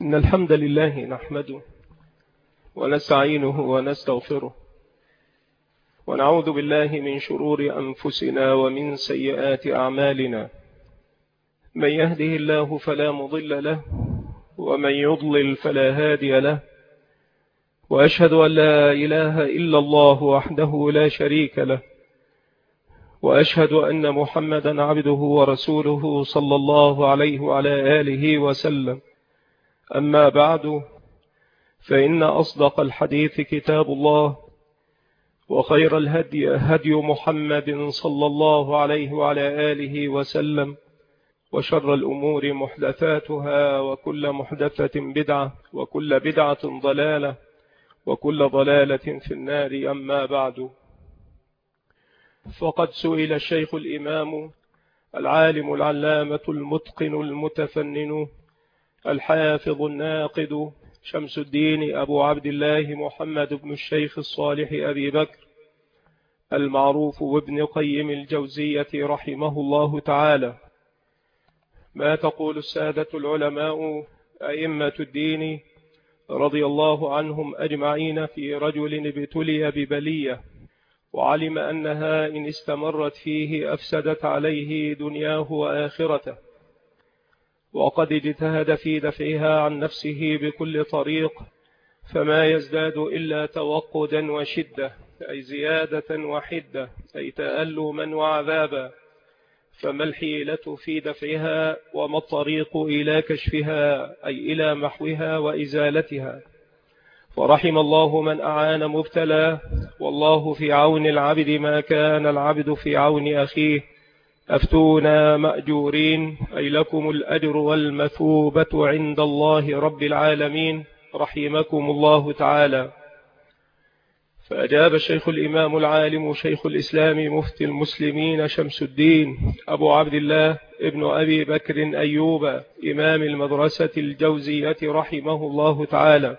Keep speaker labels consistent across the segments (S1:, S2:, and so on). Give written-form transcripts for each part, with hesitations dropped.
S1: إن الحمد لله نحمده ونستعينه ونستغفره ونعوذ بالله من شرور أنفسنا ومن سيئات أعمالنا. من يهده الله فلا مضل له ومن يضلل فلا هادي له، وأشهد أن لا إله إلا الله وحده لا شريك له، وأشهد أن محمدا عبده ورسوله صلى الله عليه وعلى آله وسلم. أما بعد، فإن أصدق الحديث كتاب الله، وخير الهدي هدي محمد صلى الله عليه وعلى آله وسلم، وشر الأمور محدثاتها، وكل محدثة بدعة، وكل بدعة ضلالة، وكل ضلالة في النار. أما بعد، فقد سئل الشيخ الإمام العالم العلامة المتقن المتفنن الحافظ الناقد شمس الدين أبو عبد الله محمد بن الشيخ الصالح أبي بكر المعروف بابن قيم الجوزية رحمه الله تعالى: ما تقول السادة العلماء أئمة الدين رضي الله عنهم أجمعين في رجل ابتلي ببلية وعلم أنها إن استمرت فيه أفسدت عليه دنياه وآخرته، وقد اجتهد في دفعها عن نفسه بكل طريق، فما يزداد إلا توقدا وشدة، أي زيادة وحدة، أي تألما وعذابا. فما الحيلة في دفعها، وما الطريق إلى كشفها، أي إلى محوها وإزالتها؟ فرحم الله من أعان مبتلى، والله في عون العبد ما كان العبد في عون أخيه. أفتونا مأجورين، أي لكم الأجر والمثوبة عند الله رب العالمين رحمكم الله تعالى. فأجاب الشيخ الإمام العالم شيخ الإسلام مفتي المسلمين شمس الدين أبو عبد الله ابن أبي بكر أيوب إمام المدرسة الجوزية رحمه الله تعالى،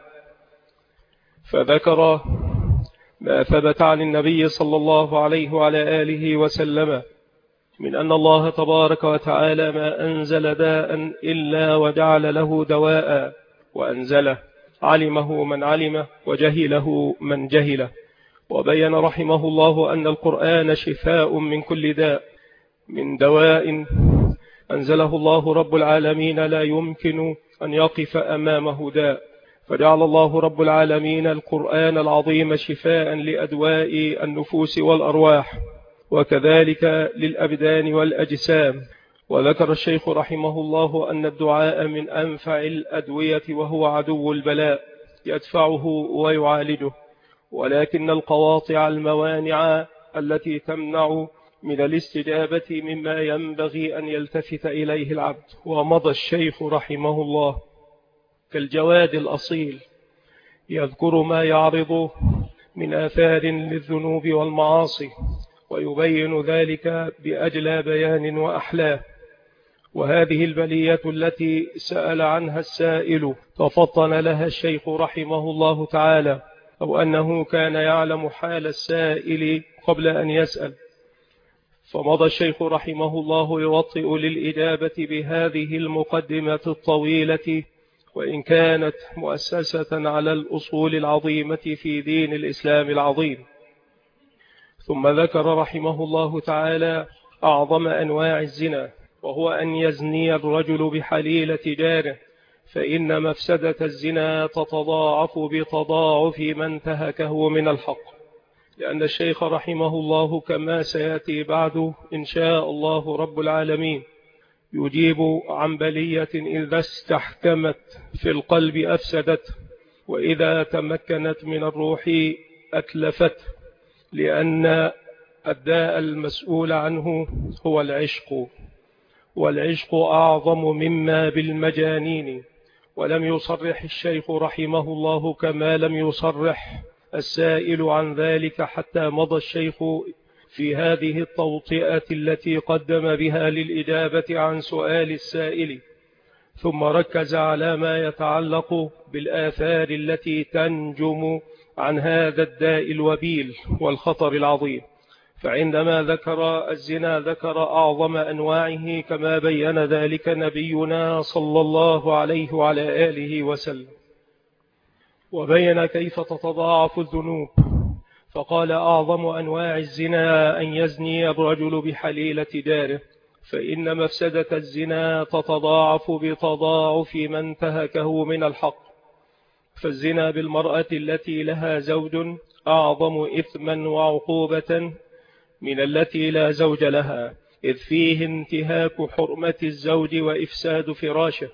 S1: فذكر ما ثبت عن النبي صلى الله عليه وعلى آله وسلم من أن الله تبارك وتعالى ما أنزل داء إلا وجعل له دواء، وأنزله علمه من علمه وجهله من جهله. وبين رحمه الله أن القرآن شفاء من كل داء، من دواء أنزله الله رب العالمين لا يمكن أن يقف أمامه داء، فجعل الله رب العالمين القرآن العظيم شفاء لأدواء النفوس والأرواح، وكذلك للأبدان والأجسام. وذكر الشيخ رحمه الله أن الدعاء من أنفع الأدوية، وهو عدو البلاء يدفعه ويعالجه، ولكن القواطع الموانع التي تمنع من الاستجابة مما ينبغي أن يلتفت إليه العبد. ومضى الشيخ رحمه الله كالجواد الأصيل يذكر ما يعرض من آثار للذنوب والمعاصي، ويبين ذلك بأجلى بيان وأحلاه. وهذه البلية التي سأل عنها السائل تفطن لها الشيخ رحمه الله تعالى، أو أنه كان يعلم حال السائل قبل أن يسأل. فمضى الشيخ رحمه الله يوطئ للإجابة بهذه المقدمة الطويلة، وإن كانت مؤسسة على الأصول العظيمة في دين الإسلام العظيم. ثم ذكر رحمه الله تعالى أعظم أنواع الزنا، وهو أن يزني الرجل بحليلة جاره، فإن مفسدة الزنا تتضاعف بتضاعف ما انتهكه من الحق. لأن الشيخ رحمه الله كما سيأتي بعد إن شاء الله رب العالمين يجيب عن بلية إذا استحكمت في القلب أفسدت، وإذا تمكنت من الروح أتلفت، لأن الداء المسؤول عنه هو العشق، والعشق أعظم مما بالمجانين. ولم يصرح الشيخ رحمه الله كما لم يصرح السائل عن ذلك، حتى مضى الشيخ في هذه التوطئة التي قدم بها للإجابة عن سؤال السائل، ثم ركز على ما يتعلق بالآثار التي تنجم عن هذا الداء الوبيل والخطر العظيم. فعندما ذكر الزنا ذكر أعظم أنواعه كما بين ذلك نبينا صلى الله عليه وعلى آله وسلم، وبين كيف تتضاعف الذنوب، فقال أعظم أنواع الزنا أن يزني الرجل بحليلة داره، فإن مفسدة الزنا تتضاعف بتضاعف من انتهكه من الحق. فالزنا بالمرأة التي لها زوج أعظم إثما وعقوبة من التي لا زوج لها، إذ فيه انتهاك حرمة الزوج وإفساد فراشه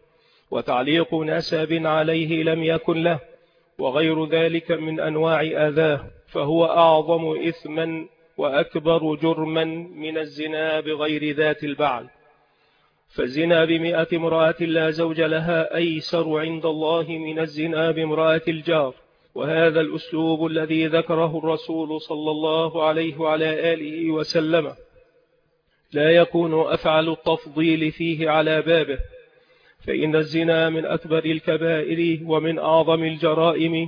S1: وتعليق نسب عليه لم يكن له وغير ذلك من أنواع أذاه، فهو أعظم إثما وأكبر جرما من الزنا بغير ذات البعل. فالزنا ب100 امرأة لا زوج لها أيسر عند الله من الزنا بامرأة الجار. وهذا الأسلوب الذي ذكره الرسول صلى الله عليه وعلى آله وسلم لا يكون أفعل التفضيل فيه على بابه، فإن الزنا من أكبر الكبائر ومن أعظم الجرائم.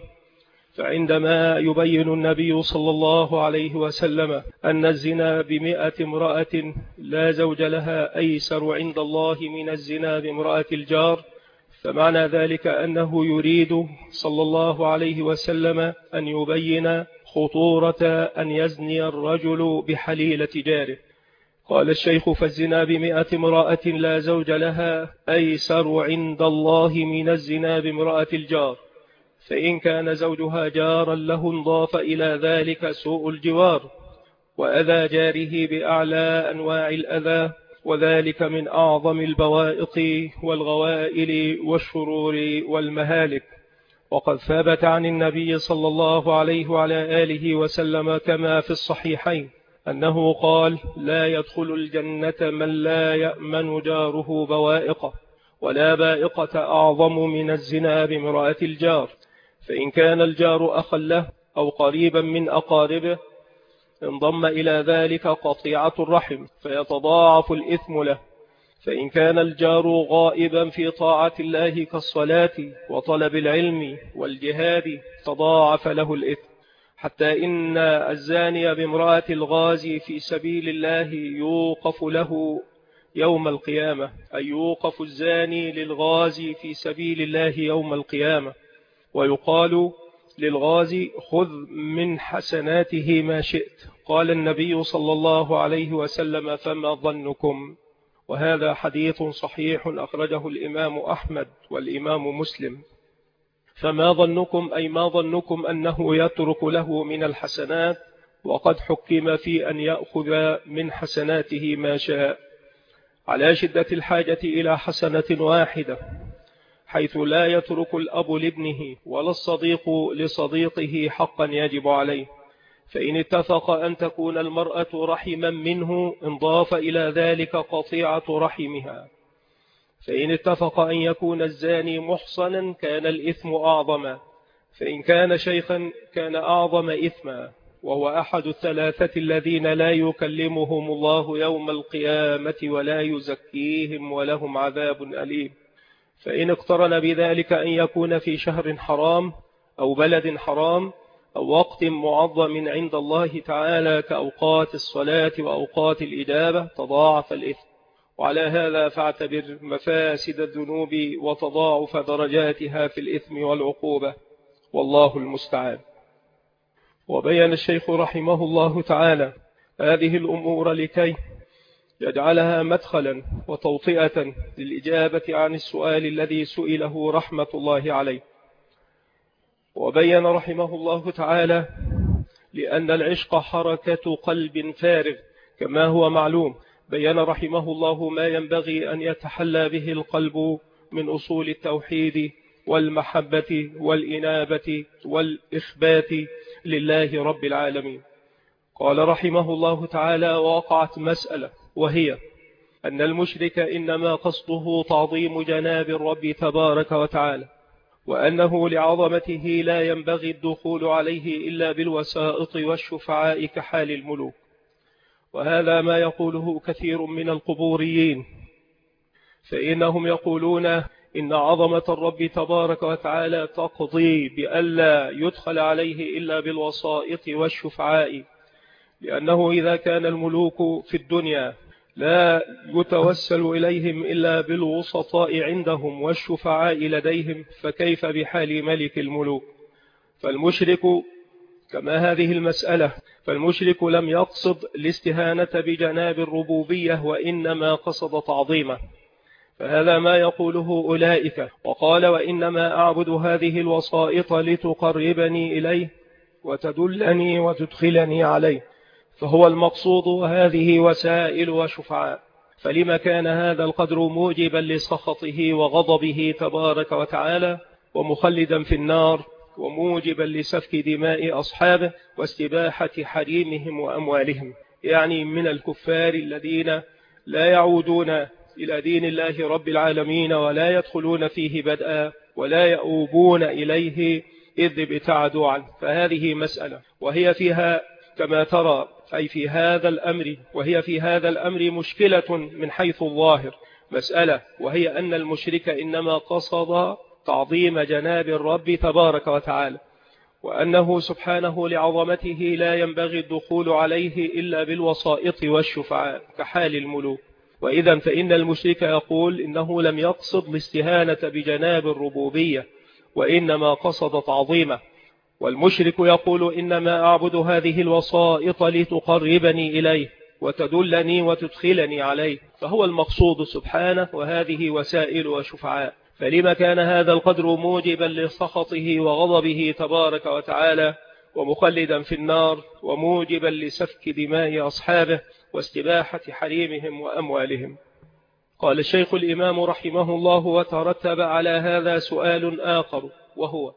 S1: فعندما يبين النبي صلى الله عليه وسلم أن الزنا ب100 امرأة لا زوج لها أيسر عند الله من الزنا بامرأة الجار، فمعنى ذلك أنه يريد صلى الله عليه وسلم أن يبين خطورة أن يزني الرجل بحليلة جاره. قال الشيخ: فالزنا ب100 امرأة لا زوج لها أيسر عند الله من الزنا بامرأة الجار، فإن كان زوجها جارا له انضاف إلى ذلك سوء الجوار وأذى جاره بأعلى أنواع الأذى، وذلك من أعظم البوائق والغوائل والشرور والمهالك. وقد ثبت عن النبي صلى الله عليه وعلى آله وسلم كما في الصحيحين أنه قال: لا يدخل الجنة من لا يأمن جاره بوائقه، ولا بائقة أعظم من الزنا بامرأة الجار. فإن كان الجار أخا له أو قريبا من أقاربه انضم إلى ذلك قطيعة الرحم فيتضاعف الإثم له. فإن كان الجار غائبا في طاعة الله كالصلاة وطلب العلم والجهاد تضاعف له الإثم، حتى إن الزاني بامرأة الغازي في سبيل الله يوقف له يوم القيامة، أي يوقف الزاني للغازي في سبيل الله يوم القيامة، ويقال للغازي: خذ من حسناته ما شئت. قال النبي صلى الله عليه وسلم: فما ظنكم؟ وهذا حديث صحيح أخرجه الإمام أحمد والإمام مسلم. فما ظنكم أي ما ظنكم أنه يترك له من الحسنات وقد حكم في أن يأخذ من حسناته ما شاء، على شدة الحاجة إلى حسنة واحدة، حيث لا يترك الأب لابنه ولا الصديق لصديقه حقا يجب عليه. فإن اتفق أن تكون المرأة رحما منه انضاف إلى ذلك قطيعة رحمها. فإن اتفق أن يكون الزاني محصنا كان الإثم أعظم، فإن كان شيخا كان أعظم إثما، وهو أحد الثلاثة الذين لا يكلمهم الله يوم القيامة ولا يزكيهم ولهم عذاب أليم. فإن اقترن بذلك أن يكون في شهر حرام أو بلد حرام أو وقت معظم عند الله تعالى كأوقات الصلاة وأوقات الإجابة تضاعف الإثم. وعلى هذا فاعتبر مفاسد الذنوب وتضاعف درجاتها في الإثم والعقوبة، والله المستعان. وبين الشيخ رحمه الله تعالى هذه الأمور لكي يجعلها مدخلا وتوطئة للإجابة عن السؤال الذي سئله رحمة الله عليه. وبين رحمه الله تعالى لأن العشق حركة قلب فارغ كما هو معلوم، بين رحمه الله ما ينبغي أن يتحلى به القلب من أصول التوحيد والمحبة والإنابة والإخبات لله رب العالمين. قال رحمه الله تعالى: ووقعت مسألة، وهي أن المشرك إنما قصده تعظيم جناب الرب تبارك وتعالى، وأنه لعظمته لا ينبغي الدخول عليه إلا بالوسائط والشفعاء كحال الملوك. وهذا ما يقوله كثير من القبوريين، فإنهم يقولون إن عظمة الرب تبارك وتعالى تقضي بألا يدخل عليه إلا بالوسائط والشفعاء، لأنه إذا كان الملوك في الدنيا لا يتوسل إليهم إلا بالوسطاء عندهم والشفعاء لديهم، فكيف بحال ملك الملوك؟ فالمشرك كما هذه المسألة، فالمشرك لم يقصد الاستهانة بجناب الربوبية، وإنما قصد تعظيمه، فهذا ما يقوله أولئك. وقال: وإنما أعبد هذه الوسائط لتقربني إليه وتدلني وتدخلني عليه، فهو المقصود، وهذه وسائل وشفعاء. فلما كان هذا القدر موجبا لسخطه وغضبه تبارك وتعالى، ومخلدا في النار، وموجبا لسفك دماء أصحابه واستباحة حريمهم وأموالهم، يعني من الكفار الذين لا يعودون إلى دين الله رب العالمين ولا يدخلون فيه بدءا ولا يؤوبون إليه إذ ابتعدوا عنه. فهذه مسألة، وهي فيها كما ترى أي في هذا الأمر، وهي في هذا الأمر مشكلة من حيث الظاهر مسألة، وهي أن المشرك إنما قصد تعظيم جناب الرب تبارك وتعالى، وأنه سبحانه لعظمته لا ينبغي الدخول عليه إلا بالوسائط والشفعاء كحال الملوك. وإذا فإن المشرك يقول إنه لم يقصد الاستهانة بجناب الربوبية، وإنما قصد تعظيمه. والمشرك يقول: إنما أعبد هذه الوسائط لتقربني إليه وتدلني وتدخلني عليه، فهو المقصود سبحانه، وهذه وسائل وشفعاء. فلما كان هذا القدر موجبا لسخطه وغضبه تبارك وتعالى، ومخلدا في النار، وموجبا لسفك دماء أصحابه واستباحة حريمهم وأموالهم. قال الشيخ الإمام رحمه الله: وترتب على هذا سؤال آخر، وهو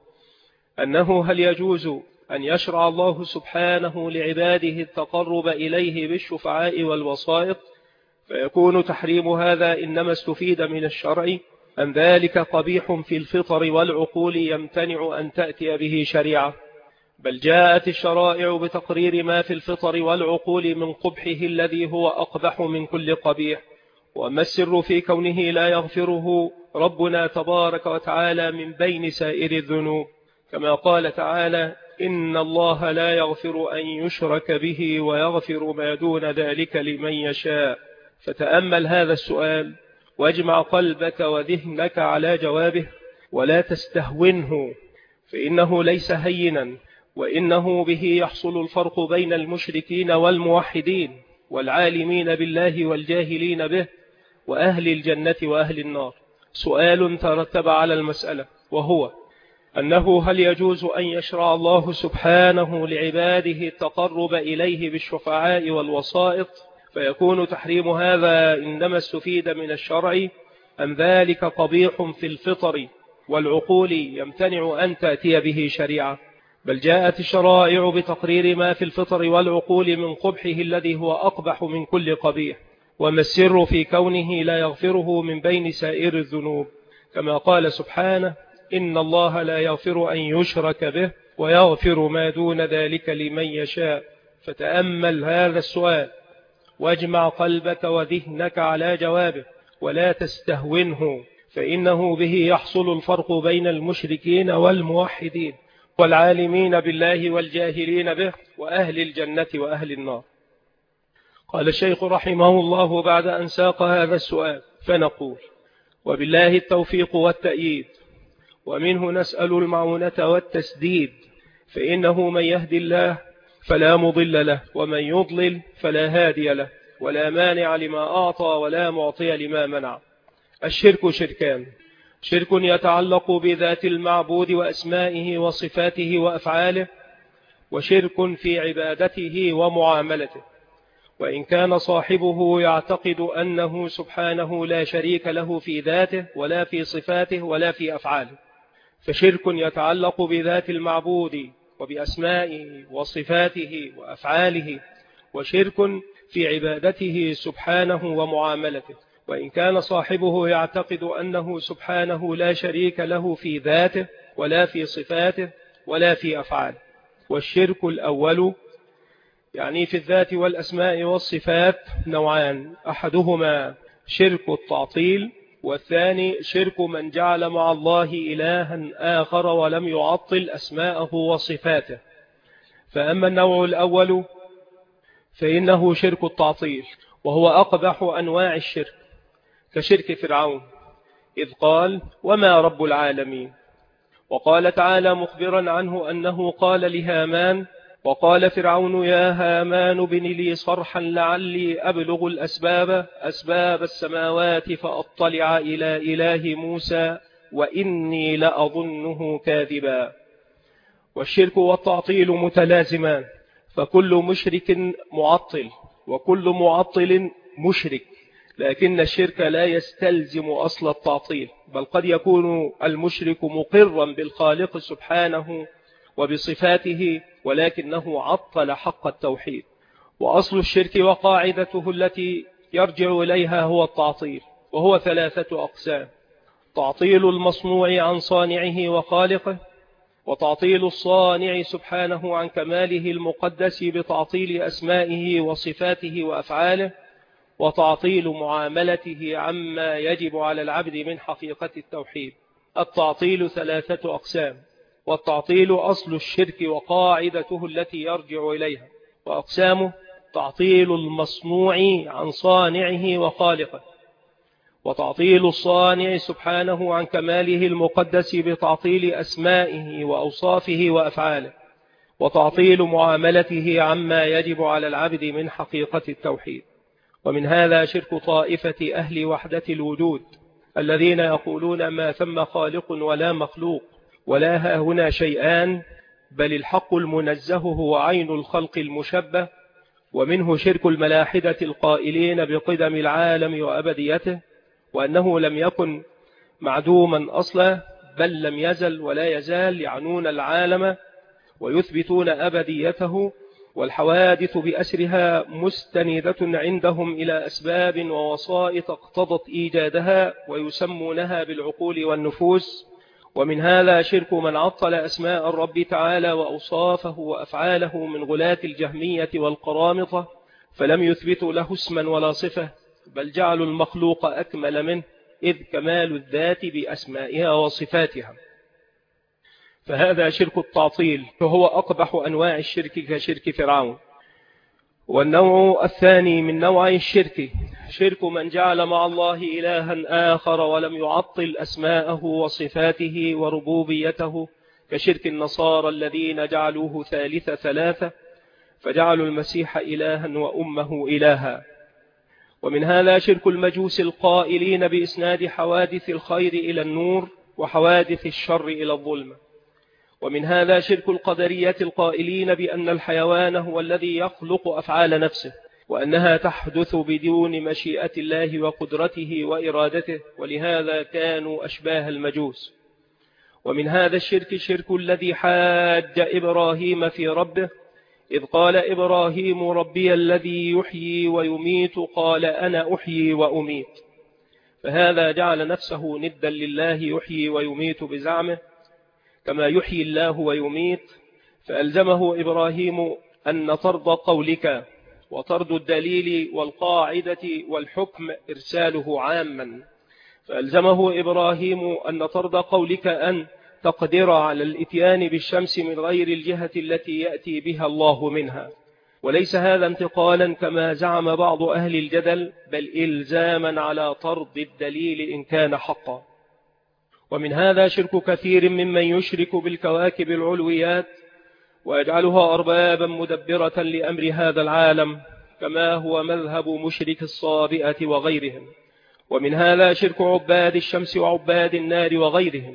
S1: أنه هل يجوز أن يشرع الله سبحانه لعباده التقرب إليه بالشفعاء والوسائط، فيكون تحريم هذا إنما استفيد من الشرع، أم ذلك قبيح في الفطر والعقول يمتنع أن تأتي به شريعة؟ بل جاءت الشرائع بتقرير ما في الفطر والعقول من قبحه الذي هو أقبح من كل قبيح. وما السر في كونه لا يغفره ربنا تبارك وتعالى من بين سائر الذنوب، كما قال تعالى: إن الله لا يغفر أن يشرك به ويغفر ما دون ذلك لمن يشاء. فتأمل هذا السؤال، واجمع قلبك وذهنك على جوابه، ولا تستهونه، فإنه ليس هينا، وإنه به يحصل الفرق بين المشركين والموحدين والعالمين بالله والجاهلين به، وأهل الجنة وأهل النار. سؤال ترتب على المسألة، وهو أنه هل يجوز أن يشرع الله سبحانه لعباده التقرب إليه بالشفعاء والوسائط، فيكون تحريم هذا إنما استفيد من الشرع، أم ذلك قبيح في الفطر والعقول يمتنع أن تأتي به شريعة؟ بل جاءت الشرائع بتقرير ما في الفطر والعقول من قبحه الذي هو أقبح من كل قبيح. وما السر في كونه لا يغفره من بين سائر الذنوب، كما قال سبحانه: إن الله لا يغفر أن يشرك به ويغفر ما دون ذلك لمن يشاء. فتأمل هذا السؤال، واجمع قلبك وذهنك على جوابه، ولا تستهونه، فإنه به يحصل الفرق بين المشركين والموحدين والعالمين بالله والجاهلين به، وأهل الجنة وأهل النار. قال الشيخ رحمه الله بعد أن ساق هذا السؤال، فنقول: وبالله التوفيق والتأييد، ومنه نسأل المعونة والتسديد، فإنه من يهدي الله فلا مضل له، ومن يضلل فلا هادي له، ولا مانع لما أعطى ولا معطي لما منع. الشرك شركان: شرك يتعلق بذات المعبود وأسمائه وصفاته وأفعاله، وشرك في عبادته ومعاملته، وإن كان صاحبه يعتقد أنه سبحانه لا شريك له في ذاته ولا في صفاته ولا في أفعاله. فشرك يتعلق بذات المعبود وبأسمائه وصفاته وأفعاله، وشرك في عبادته سبحانه ومعاملته، وإن كان صاحبه يعتقد أنه سبحانه لا شريك له في ذاته ولا في صفاته ولا في أفعاله. والشرك الأول يعني في الذات والأسماء والصفات نوعان: أحدهما شرك التعطيل، والثاني شرك من جعل مع الله إلها آخر ولم يعطل أسماءه وصفاته. فأما النوع الأول فإنه شرك التعطيل، وهو أقبح أنواع الشرك، كشرك فرعون إذ قال وما رب العالمين. وقال تعالى مخبرا عنه أنه قال لهامان وقال فرعون يا هامان ابن لي صرحا لعلي أبلغ أسباب السماوات فأطلع إلى إله موسى وإني لأظنه كاذبا. والشرك والتعطيل متلازمان، فكل مشرك معطل وكل معطل مشرك، لكن الشرك لا يستلزم أصل التعطيل، بل قد يكون المشرك مقرا بالخالق سبحانه وبصفاته ولكنه عطل حق التوحيد. وأصل الشرك وقاعدته التي يرجع إليها هو التعطيل، وهو 3 أقسام: تعطيل المصنوع عن صانعه وخالقه، وتعطيل الصانع سبحانه عن كماله المقدس بتعطيل أسمائه وصفاته وأفعاله، وتعطيل معاملته عما يجب على العبد من حقيقة التوحيد. التعطيل 3 أقسام، والتعطيل أصل الشرك وقاعدته التي يرجع إليها. وأقسامه: تعطيل المصنوع عن صانعه وخالقه، وتعطيل الصانع سبحانه عن كماله المقدس بتعطيل أسمائه وأوصافه وأفعاله، وتعطيل معاملته عما يجب على العبد من حقيقة التوحيد. ومن هذا شرك طائفة أهل وحدة الوجود الذين يقولون ما ثم خالق ولا مخلوق ولا ها هنا شيئان، بل الحق المنزه هو عين الخلق المشبه. ومنه شرك الملاحدة القائلين بقدم العالم وأبديته، وأنه لم يكن معدوما أصلا، بل لم يزل ولا يزال، يعنون العالم ويثبتون أبديته، والحوادث بأسرها مستندة عندهم إلى أسباب ووسائط اقتضت إيجادها، ويسمونها بالعقول والنفوس. ومن هذا شرك من عطل أسماء الرب تعالى وأوصافه وأفعاله من غلاة الجهمية والقرامطة، فلم يثبتوا له اسما ولا صفة، بل جعلوا المخلوق أكمل منه، إذ كمال الذات بأسمائها وصفاتها. فهذا شرك التعطيل، فهو أقبح أنواع الشرك كشرك فرعون. والنوع الثاني من نوعي الشرك شرك من جعل مع الله إلها آخر ولم يعطل أسماءه وصفاته وربوبيته، كشرك النصارى الذين جعلوه ثالث ثلاثة، فجعلوا المسيح إلها وأمه إلها. ومن هذا شرك المجوس القائلين بإسناد حوادث الخير إلى النور وحوادث الشر إلى الظلمة. ومن هذا شرك القدرية القائلين بأن الحيوان هو الذي يخلق أفعال نفسه، وأنها تحدث بدون مشيئة الله وقدرته وإرادته، ولهذا كانوا أشباه المجوس. ومن هذا الشرك شرك الذي حاج إبراهيم في ربه، إذ قال إبراهيم ربي الذي يحيي ويميت، قال أنا أحيي وأميت، فهذا جعل نفسه ندا لله يحيي ويميت بزعمه، كما يحيي الله ويميت. فألزمه إبراهيم أن طرد قولك وطرد الدليل والقاعدة والحكم إرساله عاما، فألزمه إبراهيم أن طرد قولك أن تقدر على الإتيان بالشمس من غير الجهة التي يأتي بها الله منها، وليس هذا انتقالا كما زعم بعض أهل الجدل، بل إلزاما على طرد الدليل إن كان حقا. ومن هذا شرك كثير ممن يشرك بالكواكب العلويات ويجعلها أربابا مدبرة لأمر هذا العالم، كما هو مذهب مشرك الصابئة وغيرهم. ومن هذا شرك عباد الشمس وعباد النار وغيرهم.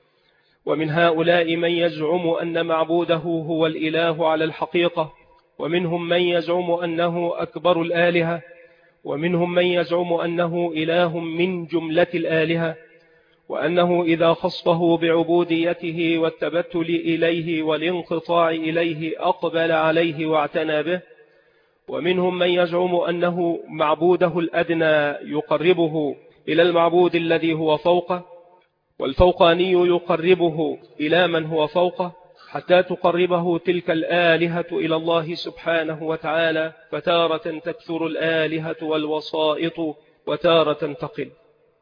S1: ومن هؤلاء من يزعم أن معبوده هو الإله على الحقيقة، ومنهم من يزعم أنه أكبر الآلهة، ومنهم من يزعم أنه إله من جملة الآلهة، وأنه إذا خصه بعبوديته والتبتل إليه والانقطاع إليه أقبل عليه واعتنى به. ومنهم من يزعم أنه معبوده الأدنى يقربه إلى المعبود الذي هو فوقه، والفوقاني يقربه إلى من هو فوقه، حتى تقربه تلك الآلهة إلى الله سبحانه وتعالى، فتارة تكثر الآلهة والوسائط وتارة تقل.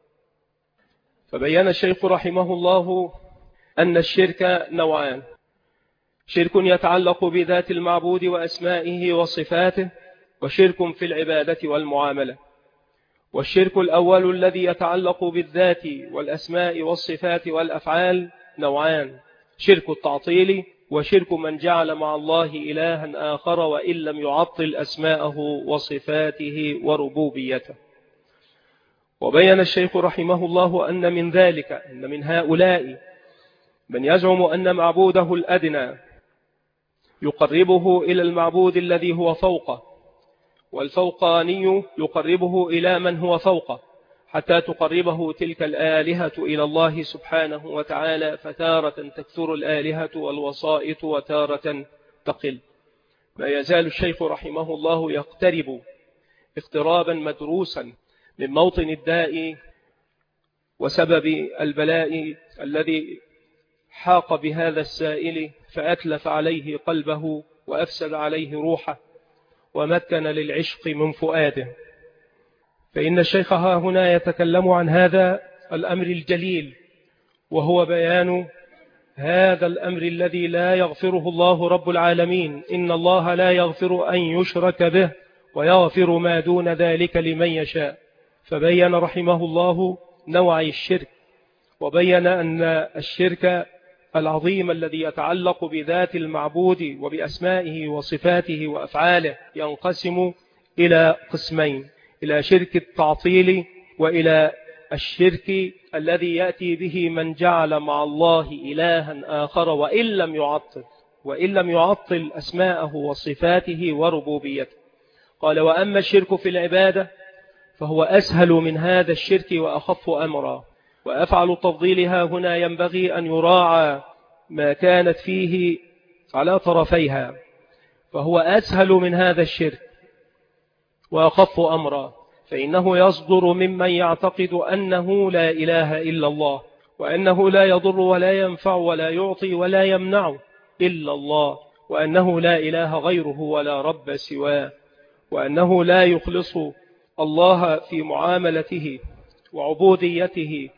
S1: فبين الشيخ رحمه الله أن الشرك نوعان: شرك يتعلق بذات المعبود وأسمائه وصفاته، وشرك في العبادة والمعاملة. والشرك الأول الذي يتعلق بالذات والأسماء والصفات والأفعال نوعان: شرك التعطيل، وشرك من جعل مع الله إلها آخر وإن لم يعطل أسماءه وصفاته وربوبيته. وبين الشيخ رحمه الله أن من ذلك، أن من هؤلاء من يزعم أن معبوده الأدنى يقربه إلى المعبود الذي هو فوقه، والفوقاني يقربه إلى من هو فوقه، حتى تقربه تلك الآلهة إلى الله سبحانه وتعالى، فتارة تكثر الآلهة والوسائط وتارة تقل. ما يزال الشيخ رحمه الله يقترب اقترابا مدروسا من موطن الداء وسبب البلاء الذي حاق بهذا السائل، فأتلف عليه قلبه وأفسد عليه روحه ومكن للعشق من فؤاده. فإن الشيخ ها هنا يتكلم عن هذا الأمر الجليل، وهو بيان هذا الأمر الذي لا يغفره الله رب العالمين. إن الله لا يغفر أن يشرك به ويغفر ما دون ذلك لمن يشاء. فبين رحمه الله نوعي الشرك، وبين أن الشرك العظيم الذي يتعلق بذات المعبود وبأسمائه وصفاته وأفعاله ينقسم إلى قسمين: إلى شرك التعطيل، وإلى الشرك الذي يأتي به من جعل مع الله إلها آخر وإن لم يعطل أسماءه وصفاته وربوبيته. قال: وأما الشرك في العبادة فهو أسهل من هذا الشرك وأخف أمرا. وأفعل تفضيلها هنا ينبغي أن يراعى ما كانت فيه على طرفيها، فهو أسهل من هذا الشرك وأخف أمرا، فإنه يصدر ممن يعتقد أنه لا إله إلا الله، وأنه لا يضر ولا ينفع ولا يعطي ولا يمنع إلا الله، وأنه لا إله غيره ولا رب سواه، وأنه لا يخلص الله في معاملته وعبوديته،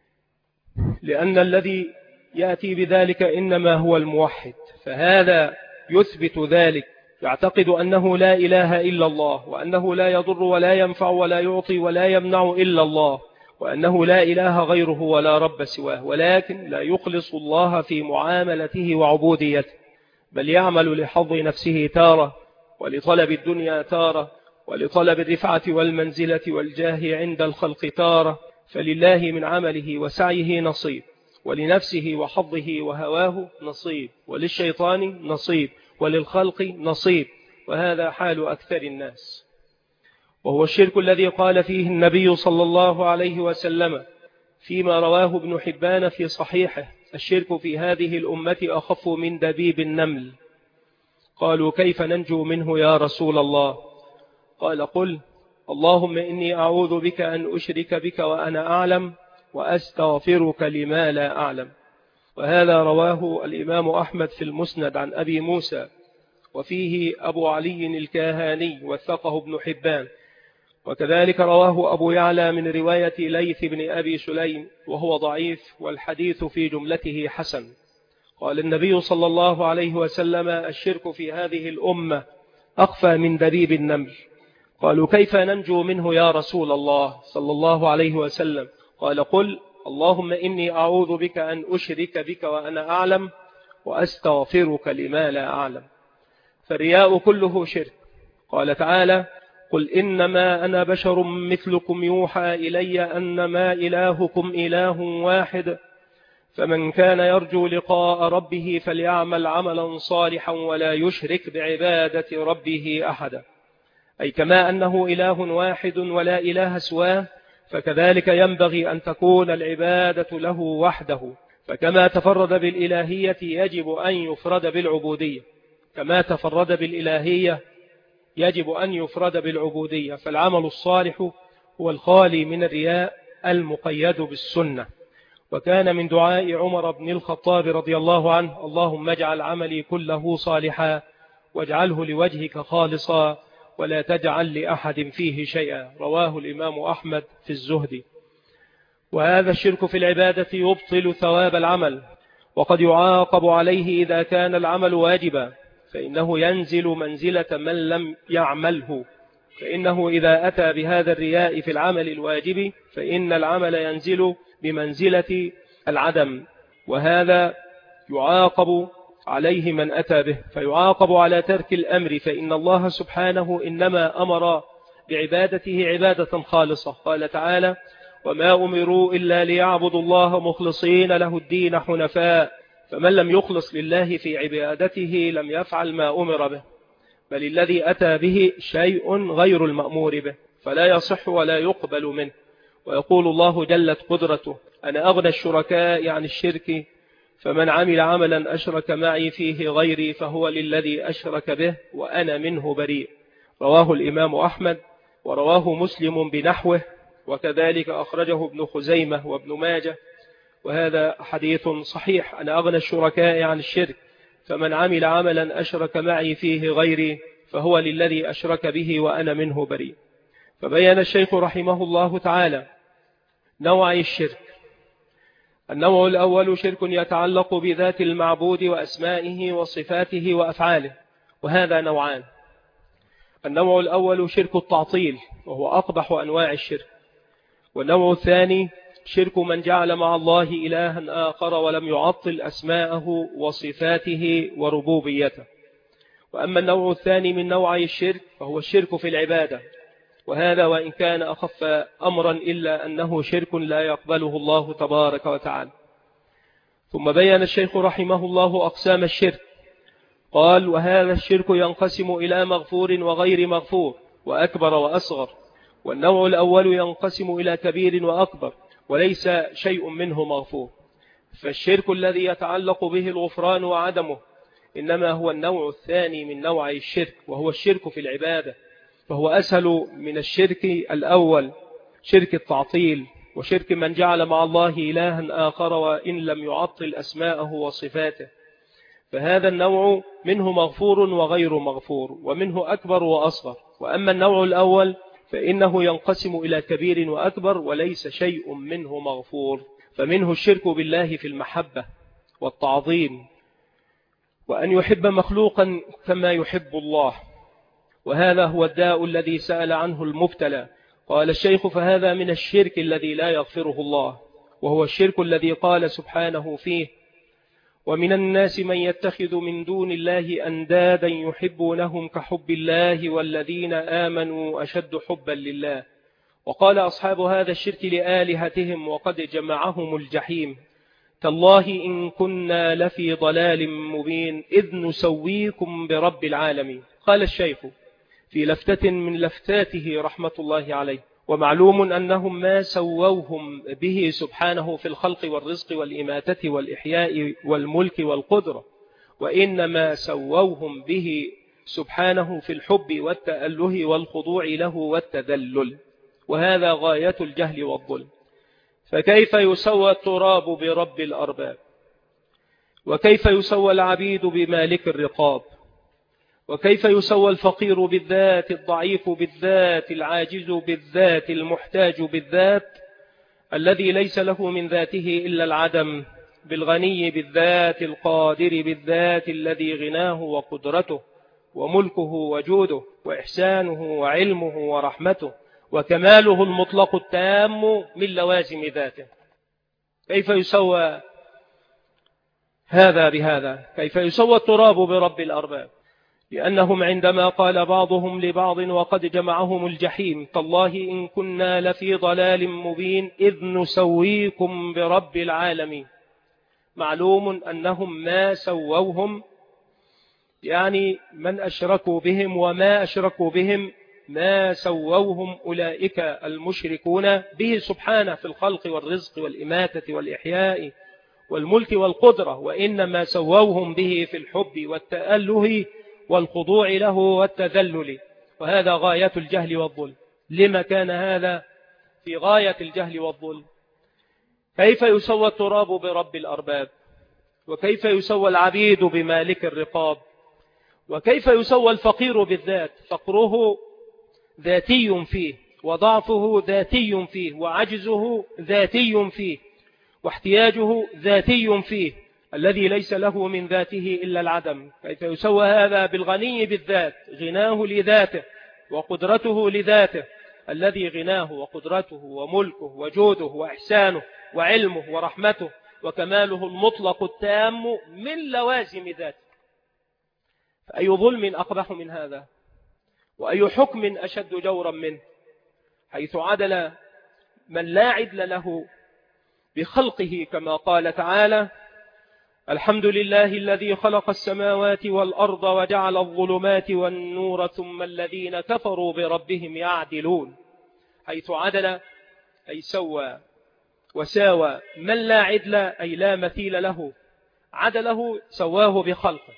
S1: لأن الذي يأتي بذلك إنما هو الموحد. فهذا يثبت ذلك، يعتقد أنه لا إله إلا الله، وأنه لا يضر ولا ينفع ولا يعطي ولا يمنع إلا الله، وأنه لا إله غيره ولا رب سواه، ولكن لا يخلص الله في معاملته وعبوديته، بل يعمل لحظ نفسه تارة، ولطلب الدنيا تارة، ولطلب الرفعة والمنزلة والجاه عند الخلق تارة. فلله من عمله وسعيه نصيب، ولنفسه وحظه وهواه نصيب، وللشيطان نصيب، وللخلق نصيب، وهذا حال أكثر الناس. وهو الشرك الذي قال فيه النبي صلى الله عليه وسلم فيما رواه ابن حبان في صحيحه: الشرك في هذه الأمة أخف من دبيب النمل. قالوا: كيف ننجو منه يا رسول الله؟ قال: قل: اللهم إني أعوذ بك أن أشرك بك وأنا أعلم، وأستغفرك لما لا أعلم. وهذا رواه الإمام أحمد في المسند عن أبي موسى، وفيه أبو علي الكاهاني وثقه ابن حبان، وكذلك رواه أبو يعلى من رواية ليث بن أبي سليم، وهو ضعيف، والحديث في جملته حسن. قال النبي صلى الله عليه وسلم: الشرك في هذه الأمة أخفى من دبيب النمل. قالوا: كيف ننجو منه يا رسول الله صلى الله عليه وسلم؟ قال: قل: اللهم إني أعوذ بك أن أشرك بك وأنا أعلم، وأستغفرك لما لا أعلم. فالرياء كله شرك. قال تعالى: قل إنما أنا بشر مثلكم يوحى إلي أنما إلهكم إله واحد، فمن كان يرجو لقاء ربه فليعمل عملا صالحا ولا يشرك بعبادة ربه أحدا. أي كما أنه إله واحد ولا إله سواه، فكذلك ينبغي أن تكون العبادة له وحده. فكما تفرد بالإلهية يجب أن يفرد بالعبودية، كما تفرد بالإلهية يجب أن يفرد بالعبودية. فالعمل الصالح هو الخالي من الرياء المقيد بالسنة. وكان من دعاء عمر بن الخطاب رضي الله عنه: اللهم اجعل عملي كله صالحا واجعله لوجهك خالصا ولا تجعل لأحد فيه شيئا. رواه الإمام أحمد في الزهد. وهذا الشرك في العبادة يبطل ثواب العمل، وقد يعاقب عليه إذا كان العمل واجبا، فإنه ينزل منزلة من لم يعمله، فإنه إذا أتى بهذا الرياء في العمل الواجب فإن العمل ينزل بمنزلة العدم، وهذا يعاقب عليه من أتى به، فيعاقب على ترك الأمر، فإن الله سبحانه إنما أمر بعبادته عبادة خالصة. قال تعالى: وما أمروا إلا ليعبدوا الله مخلصين له الدين حنفاء، فمن لم يخلص لله في عبادته لم يفعل ما أمر به، بل الذي أتى به شيء غير المأمور به، فلا يصح ولا يقبل منه. ويقول الله جلت قدرته: أنا أغنى الشركاء عن الشرك، فمن عمل عملا أشرك معي فيه غيري فهو للذي أشرك به وأنا منه بريء. رواه الإمام أحمد، ورواه مسلم بنحوه، وكذلك أخرجه ابن خزيمة وابن ماجه، وهذا حديث صحيح: أنا أغنى الشركاء عن الشرك، فمن عمل عملا أشرك معي فيه غيري فهو للذي أشرك به وأنا منه بريء. فبين الشيخ رحمه الله تعالى نوعي الشرك. النوع الأول شرك يتعلق بذات المعبود وأسمائه وصفاته وأفعاله، وهذا نوعان. النوع الأول شرك التعطيل، وهو أقبح أنواع الشرك. والنوع الثاني شرك من جعل مع الله إلها آخر ولم يعطل أسماءه وصفاته وربوبيته. وأما النوع الثاني من نوعي الشرك فهو الشرك في العبادة، وهذا وإن كان أخف أمرا إلا أنه شرك لا يقبله الله تبارك وتعالى. ثم بين الشيخ رحمه الله أقسام الشرك، قال: وهذا الشرك ينقسم إلى مغفور وغير مغفور، وأكبر وأصغر. والنوع الأول ينقسم إلى كبير وأكبر، وليس شيء منه مغفور. فالشرك الذي يتعلق به الغفران وعدمه إنما هو النوع الثاني من نوعي الشرك، وهو الشرك في العبادة، فهو أسهل من الشرك الأول، شرك التعطيل، وشرك من جعل مع الله إلها آخر وإن لم يعطل أسماءه وصفاته. فهذا النوع منه مغفور وغير مغفور، ومنه أكبر وأصغر. وأما النوع الأول فإنه ينقسم إلى كبير وأكبر، وليس شيء منه مغفور. فمنه الشرك بالله في المحبة والتعظيم، وأن يحب مخلوقا كما يحب الله، وهذا هو الداء الذي سأل عنه المبتلى. قال الشيخ: فهذا من الشرك الذي لا يغفره الله، وهو الشرك الذي قال سبحانه فيه: ومن الناس من يتخذ من دون الله أندادا يحبونهم كحب الله والذين آمنوا أشد حبا لله. وقال أصحاب هذا الشرك لآلهتهم وقد جمعهم الجحيم: تالله إن كنا لفي ضلال مبين إذ نسويكم برب العالمين. قال الشيخ في لفتة من لفتاته رحمة الله عليه: ومعلوم أنهم ما سووهم به سبحانه في الخلق والرزق والإماتة والإحياء والملك والقدرة، وإنما سووهم به سبحانه في الحب والتأله والخضوع له والتذلل، وهذا غاية الجهل والظلم. فكيف يسوى التراب برب الأرباب؟ وكيف يسوى العبيد بمالك الرقاب؟ وكيف يسوى الفقير بالذات، الضعيف بالذات، العاجز بالذات، المحتاج بالذات، الذي ليس له من ذاته إلا العدم، بالغني بالذات، القادر بالذات، الذي غناه وقدرته وملكه وجوده وإحسانه وعلمه ورحمته وكماله المطلق التام من لوازم ذاته؟ كيف يسوى هذا بهذا؟ كيف يسوى التراب برب الأرباب؟ لأنهم عندما قال بعضهم لبعض وقد جمعهم الجحيم: تالله إن كنا لفي ضلال مبين إذ نسويكم برب العالمين، معلوم أنهم ما سووهم، يعني من أشركوا بهم وما أشركوا بهم ما سووهم أولئك المشركون به سبحانه في الخلق والرزق والإماتة والإحياء والملك والقدرة، وإنما سووهم به في الحب والتأله والخضوع له والتذلل، وهذا غاية الجهل والظلم. لما كان هذا في غاية الجهل والظلم؟ كيف يسوى التراب برب الأرباب؟ وكيف يسوى العبيد بمالك الرقاب؟ وكيف يسوى الفقير بالذات؟ فقره ذاتي فيه، وضعفه ذاتي فيه، وعجزه ذاتي فيه، واحتياجه ذاتي فيه، الذي ليس له من ذاته إلا العدم. كيف يسوى هذا بالغني بالذات؟ غناه لذاته وقدرته لذاته، الذي غناه وقدرته وملكه وجوده وإحسانه وعلمه ورحمته وكماله المطلق التام من لوازم ذاته. فأي ظلم أقبح من هذا؟ وأي حكم أشد جورا منه؟ حيث عدل من لا عدل له بخلقه، كما قال تعالى: الحمد لله الذي خلق السماوات والأرض وجعل الظلمات والنور ثم الذين كفروا بربهم يعدلون. حيث عدل أي سوى وساوى من لا عدل أي لا مثيل له، عدله سواه بخلقه.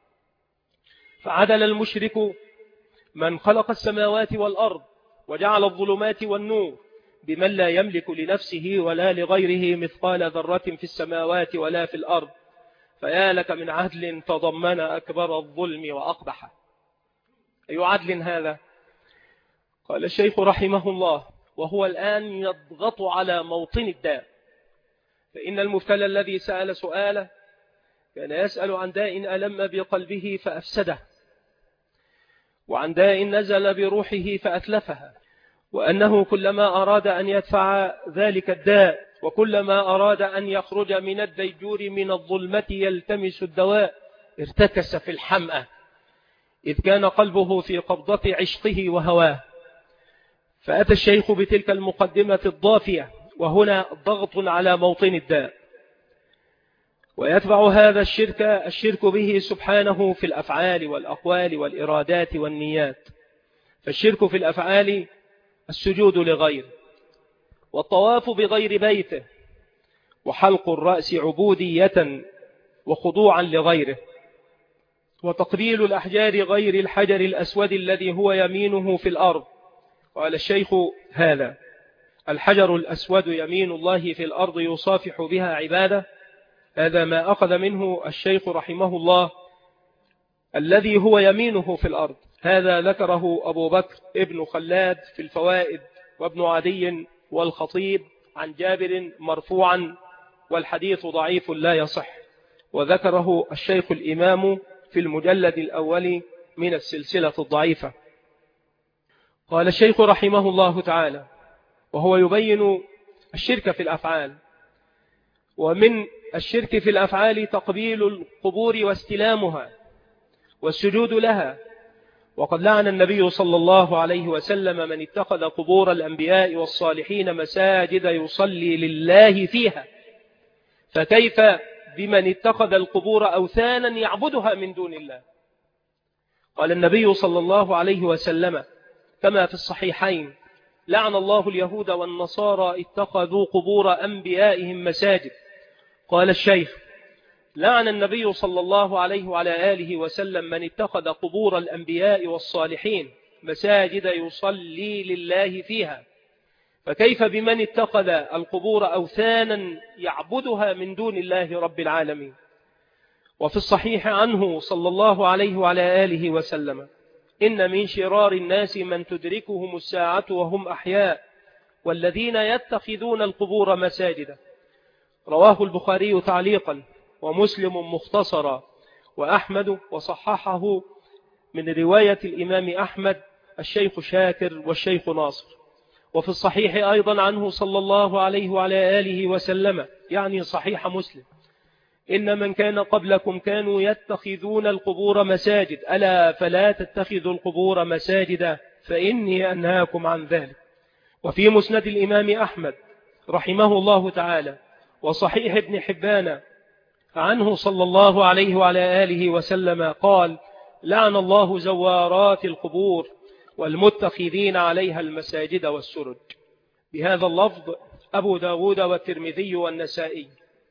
S1: فعدل المشرك من خلق السماوات والأرض وجعل الظلمات والنور بمن لا يملك لنفسه ولا لغيره مثقال ذرة في السماوات ولا في الأرض. فيا لك من عدل تضمن أكبر الظلم وأقبحه. أي عدل هذا؟ قال الشيخ رحمه الله: وهو الآن يضغط على موطن الداء. فإن المبتلى الذي سأل سؤاله كان يسأل عن داء ألم بقلبه فأفسده، وعن داء نزل بروحه فأتلفها، وأنه كلما أراد أن يدفع ذلك الداء وكلما أراد أن يخرج من الديجور من الظلمة يلتمس الدواء ارتكس في الحمأة، إذ كان قلبه في قبضة عشقه وهواه. فأتى الشيخ بتلك المقدمة الضافية، وهنا ضغط على موطن الداء. ويتبع هذا الشرك به سبحانه في الأفعال والأقوال والإرادات والنيات. فالشرك في الأفعال السجود لغيره، والطواف بغير بيته، وحلق الرأس عبودية وخضوعا لغيره، وتقبيل الأحجار غير الحجر الأسود الذي هو يمينه في الأرض. قال الشيخ: هذا الحجر الأسود يمين الله في الأرض يصافح بها عباده. هذا ما أخذ منه الشيخ رحمه الله الذي هو يمينه في الأرض. هذا ذكره أبو بكر ابن خلاد في الفوائد، وابن عدي والخطيب عن جابر مرفوعا، والحديث ضعيف لا يصح. وذكره الشيخ الإمام في المجلد الأول من السلسلة الضعيفة. قال الشيخ رحمه الله تعالى وهو يبين الشرك في الأفعال: ومن الشرك في الأفعال تقبيل القبور واستلامها والسجود لها. وقد لعن النبي صلى الله عليه وسلم من اتخذ قبور الأنبياء والصالحين مساجد يصلي لله فيها، فكيف بمن اتخذ القبور أوثانا يعبدها من دون الله؟ قال النبي صلى الله عليه وسلم كما في الصحيحين: لعن الله اليهود والنصارى اتخذوا قبور أنبيائهم مساجد. قال الشيخ: لعن النبي صلى الله عليه وعلى آله وسلم من اتخذ قبور الأنبياء والصالحين مساجد يصلي لله فيها، فكيف بمن اتخذ القبور أوثانا يعبدها من دون الله رب العالمين؟ وفي الصحيح عنه صلى الله عليه وعلى آله وسلم: إن من شرار الناس من تدركهم الساعة وهم أحياء والذين يتخذون القبور مساجدا. رواه البخاري تعليقا، ومسلم مختصرا، وأحمد وصححه من رواية الإمام أحمد الشيخ شاكر والشيخ ناصر. وفي الصحيح أيضا عنه صلى الله عليه وعلى آله وسلم، يعني صحيح مسلم: إن من كان قبلكم كانوا يتخذون القبور مساجد، ألا فلا تتخذوا القبور مساجدا فإني أنهاكم عن ذلك. وفي مسند الإمام أحمد رحمه الله تعالى وصحيح ابن حبان عنه صلى الله عليه وعلى آله وسلم قال: لعن الله زوارات القبور والمتخذين عليها المساجد والسرج. بهذا اللفظ أبو داود والترمذي والنسائي.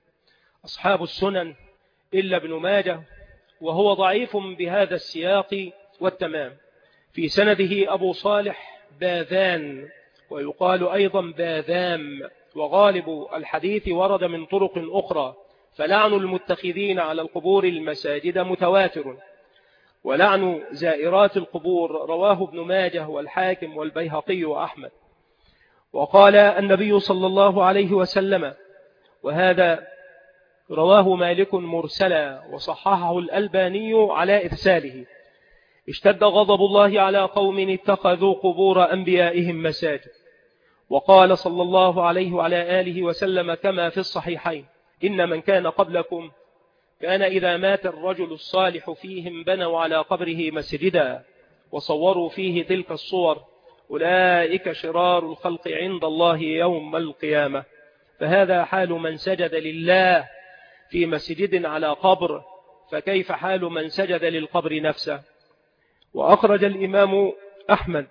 S1: أصحاب السنن إلا ابن ماجه، وهو ضعيف بهذا السياق والتمام. في سنده أبو صالح باذان، ويقال أيضا باذام، وغالب الحديث ورد من طرق أخرى. فلعن المتخذين على القبور المساجد متواتر، ولعن زائرات القبور رواه ابن ماجه والحاكم والبيهقي وأحمد. وقال النبي صلى الله عليه وسلم: وهذا رواه مالك مرسلا وصححه الألباني على إرساله. اشتد غضب الله على قوم اتخذوا قبور أنبيائهم مساجد. وقال صلى الله عليه وعلى آله وسلم كما في الصحيحين: إن من كان قبلكم كان إذا مات الرجل الصالح فيهم بنوا على قبره مسجدا وصوروا فيه تلك الصور، أولئك شرار الخلق عند الله يوم القيامة. فهذا حال من سجد لله في مسجد على قبر، فكيف حال من سجد للقبر نفسه؟ وأخرج الإمام أحمد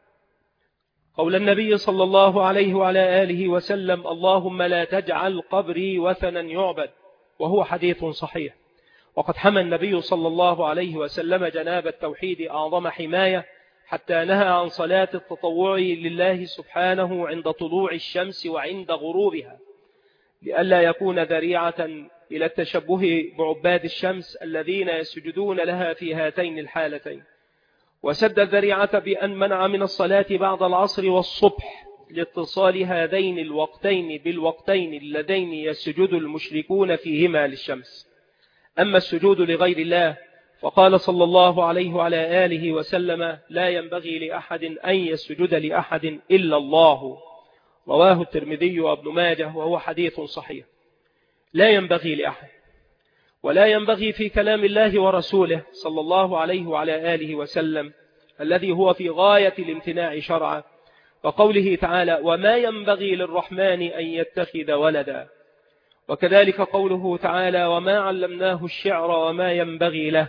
S1: قول النبي صلى الله عليه وعلى آله وسلم: اللهم لا تجعل قبري وثنا يعبد، وهو حديث صحيح. وقد حمى النبي صلى الله عليه وسلم جناب التوحيد أعظم حماية، حتى نهى عن صلاة التطوع لله سبحانه عند طلوع الشمس وعند غروبها، لئلا يكون ذريعة إلى التشبه بعباد الشمس الذين يسجدون لها في هاتين الحالتين. وسد الذريعة بأن منع من الصلاة بعد العصر والصبح لاتصال هذين الوقتين بالوقتين اللذين يسجد المشركون فيهما للشمس. أما السجود لغير الله فقال صلى الله عليه وعلى آله وسلم: لا ينبغي لأحد أن يسجد لأحد إلا الله. رواه الترمذي وابن ماجه وهو حديث صحيح. لا ينبغي لأحد، ولا ينبغي في كلام الله ورسوله صلى الله عليه وعلى آله وسلم الذي هو في غاية الامتناع شرعا، وقوله تعالى: وما ينبغي للرحمن أن يتخذ ولدا. وكذلك قوله تعالى: وما علمناه الشعر وما ينبغي له.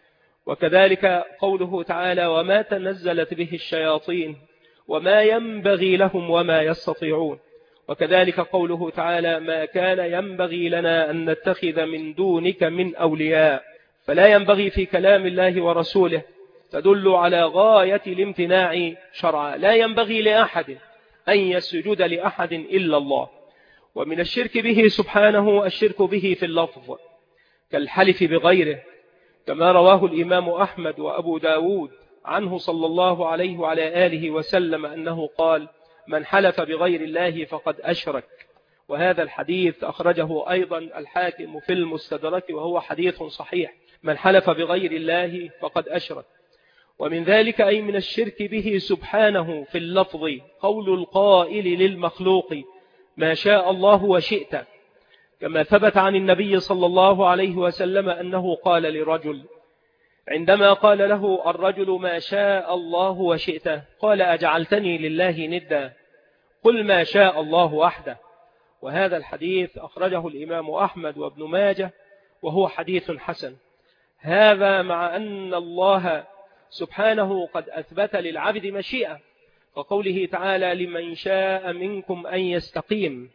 S1: وكذلك قوله تعالى: وما تنزلت به الشياطين وما ينبغي لهم وما يستطيعون. وكذلك قوله تعالى: ما كان ينبغي لنا أن نتخذ من دونك من أولياء. فلا ينبغي في كلام الله ورسوله تدل على غاية الامتناع شرعا. لا ينبغي لأحد أن يسجد لأحد إلا الله. ومن الشرك به سبحانه الشرك به في اللفظ كالحلف بغيره، كما رواه الإمام أحمد وأبو داود عنه صلى الله عليه وعلى آله وسلم أنه قال: من حلف بغير الله فقد أشرك. وهذا الحديث أخرجه أيضا الحاكم في المستدرك وهو حديث صحيح. من حلف بغير الله فقد أشرك. ومن ذلك أي من الشرك به سبحانه في اللفظ قول القائل للمخلوق: ما شاء الله وشئت، كما ثبت عن النبي صلى الله عليه وسلم أنه قال لرجل عندما قال له الرجل: ما شاء الله وشئت، قال: أجعلتني لله ندا، قل ما شاء الله وحده. وهذا الحديث أخرجه الإمام أحمد وابن ماجه وهو حديث حسن. هذا مع أن الله سبحانه قد أثبت للعبد مشيئة، وقوله تعالى: لمن شاء منكم أن يستقيم.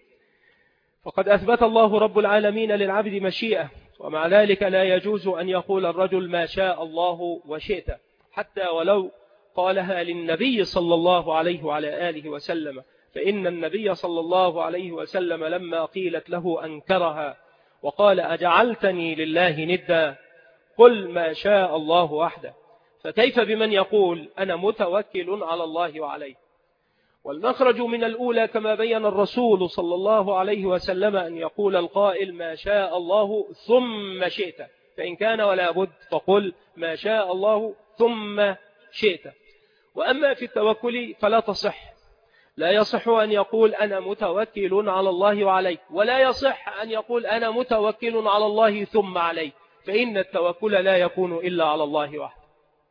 S1: فقد أثبت الله رب العالمين للعبد مشيئة، ومع ذلك لا يجوز أن يقول الرجل: ما شاء الله وشئت، حتى ولو قالها للنبي صلى الله عليه وعلى آله وسلم، فإن النبي صلى الله عليه وسلم لما قيلت له أنكرها وقال: أجعلتني لله ندا، قل ما شاء الله وحده. فكيف بمن يقول: أنا متوكل على الله وعليه؟ والمخرج من الأولى كما بين الرسول صلى الله عليه وسلم أن يقول القائل: ما شاء الله ثم شئت، فإن كان ولا بد فقل ما شاء الله ثم شئت. وأما في التوكل فلا تصح، لا يصح أن يقول: أنا متوكل على الله وعليك، ولا يصح أن يقول: أنا متوكل على الله ثم عليك، فإن التوكل لا يكون إلا على الله وحده.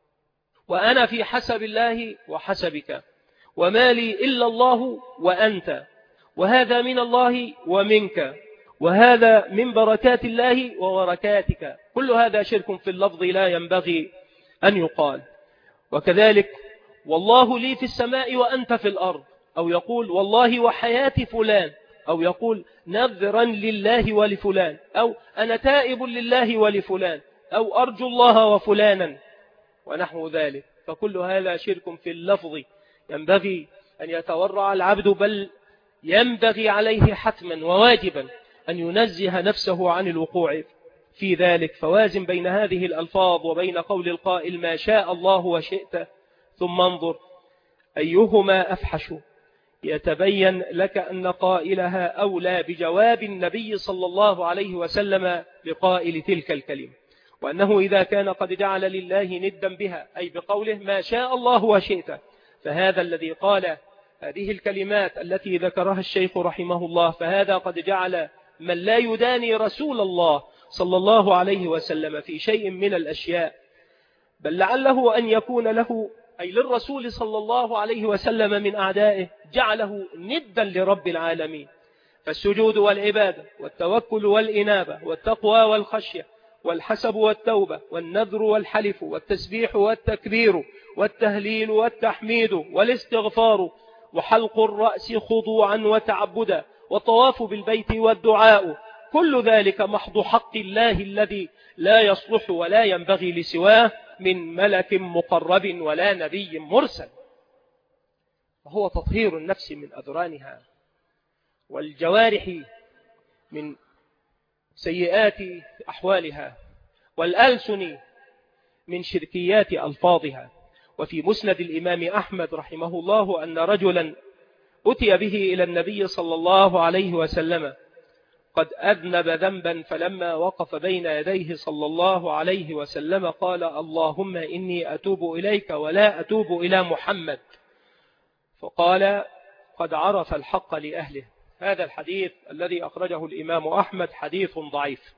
S1: وأنا في حسب الله وحسبك، وما لي إلا الله وأنت، وهذا من الله ومنك، وهذا من بركات الله وبركاتك. كل هذا شرك في اللفظ لا ينبغي أن يقال. وكذلك: والله لي في السماء وأنت في الأرض، أو يقول: والله وحياة فلان، أو يقول: نذرا لله ولفلان، أو أنا تائب لله ولفلان، أو أرجو الله وفلانا، ونحو ذلك. فكل هذا شرك في اللفظ ينبغي أن يتورع العبد، بل ينبغي عليه حتما وواجبا أن ينزه نفسه عن الوقوع في ذلك. فوازن بين هذه الألفاظ وبين قول القائل: ما شاء الله وشئت، ثم انظر أيهما أفحش، يتبين لك أن قائلها أولى بجواب النبي صلى الله عليه وسلم لقائل تلك الكلمة، وأنه إذا كان قد جعل لله ندا بها أي بقوله ما شاء الله وشئت، فهذا الذي قال هذه الكلمات التي ذكرها الشيخ رحمه الله فهذا قد جعل من لا يداني رسول الله صلى الله عليه وسلم في شيء من الأشياء، بل لعله أن يكون له أي للرسول صلى الله عليه وسلم من أعدائه جعله ندا لرب العالمين. فالسجود والعبادة والتوكل والإنابة والتقوى والخشية والحسب والتوبة والنذر والحلف والتسبيح والتكبير والتهليل والتحميد والاستغفار وحلق الرأس خضوعا وتعبدا والطواف بالبيت والدعاء، كل ذلك محض حق الله الذي لا يصلح ولا ينبغي لسواه من ملك مقرب ولا نبي مرسل. وهو تطهير النفس من أذرانها والجوارح من سيئات أحوالها والألسن من شركيات ألفاظها. وفي مسند الإمام أحمد رحمه الله أن رجلا أتي به إلى النبي صلى الله عليه وسلم قد أذنب ذنبا، فلما وقف بين يديه صلى الله عليه وسلم قال اللهم إني أتوب إليك ولا أتوب إلى محمد، فقال قد عرف الحق لأهله. هذا الحديث الذي أخرجه الإمام أحمد حديث ضعيف.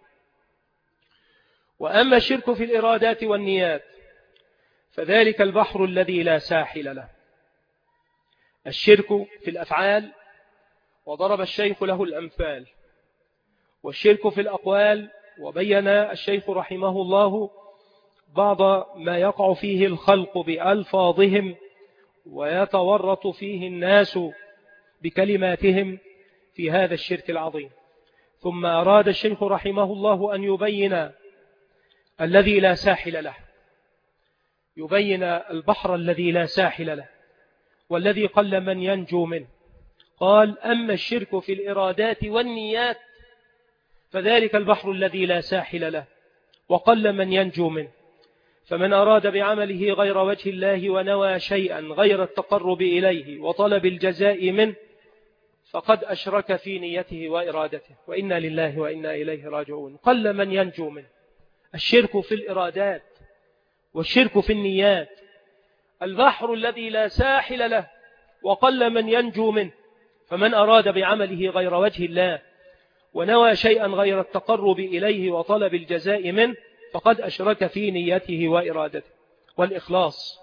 S1: وأما الشرك في الإرادات والنيات فذلك البحر الذي لا ساحل له. الشرك في الأفعال وضرب الشيخ له الأمثال، والشرك في الأقوال وبين الشيخ رحمه الله بعض ما يقع فيه الخلق بألفاظهم ويتورط فيه الناس بكلماتهم في هذا الشرك العظيم. ثم أراد الشيخ رحمه الله أن يبين الذي لا ساحل له، يبين البحر الذي لا ساحل له والذي قل من ينجو منه. قال أما الشرك في الإرادات والنيات فذلك البحر الذي لا ساحل له وقل من ينجو منه، فمن أراد بعمله غير وجه الله ونوى شيئا غير التقرب إليه وطلب الجزاء منه فقد أشرك في نيته وإرادته، وإنا لله وإنا إليه راجعون. قل من ينجو منه. الشرك في الإرادات والشرك في النيات البحر الذي لا ساحل له وقل من ينجو منه، فمن أراد بعمله غير وجه الله ونوى شيئا غير التقرب إليه وطلب الجزاء منه فقد أشرك في نيته وإرادته. والإخلاص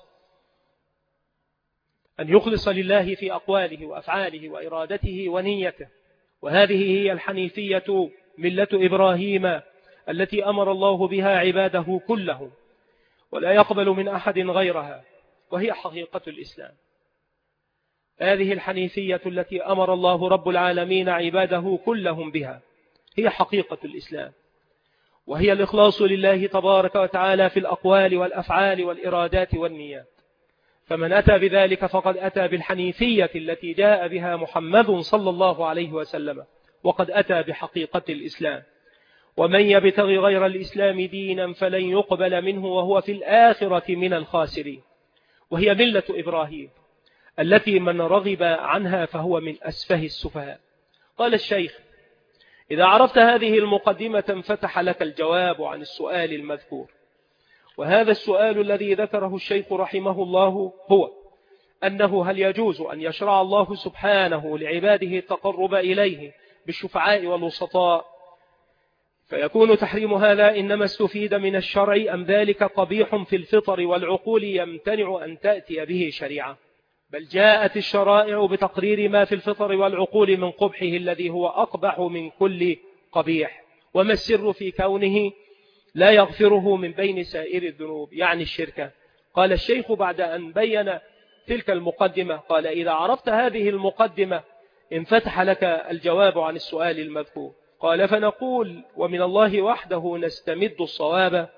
S1: أن يخلص لله في أقواله وأفعاله وإرادته ونيته، وهذه هي الحنيفية ملة إبراهيم التي أمر الله بها عباده كلهم ولا يقبل من أحد غيرها، وهي حقيقة الإسلام. هذه الحنيفية التي أمر الله رب العالمين عباده كلهم بها هي حقيقة الإسلام، وهي الإخلاص لله تبارك وتعالى في الأقوال والأفعال والإرادات والنيات. فمن أتى بذلك فقد أتى بالحنيفية التي جاء بها محمد صلى الله عليه وسلم، وقد أتى بحقيقة الإسلام. ومن يبتغي غير الإسلام دينا فلن يقبل منه وهو في الآخرة من الخاسرين. وهي ملة إبراهيم التي من رغب عنها فهو من أسفه السفهاء. قال الشيخ إذا عرفت هذه المقدمة انفتح لك الجواب عن السؤال المذكور. وهذا السؤال الذي ذكره الشيخ رحمه الله هو أنه هل يجوز أن يشرع الله سبحانه لعباده التقرب إليه بالشفعاء والوسطاء، فيكون تحريم هذا إنما استفيد من الشرع أم ذلك قبيح في الفطر والعقول يمتنع أن تأتي به شريعة؟ بل جاءت الشرائع بتقرير ما في الفطر والعقول من قبحه الذي هو أقبح من كل قبيح. وما السر في كونه لا يغفره من بين سائر الذنوب يعني الشرك؟ قال الشيخ بعد أن بين تلك المقدمة قال إذا عرفت هذه المقدمة انفتح لك الجواب عن السؤال المذكور. قال فنقول ومن الله وحده نستمد الصواب.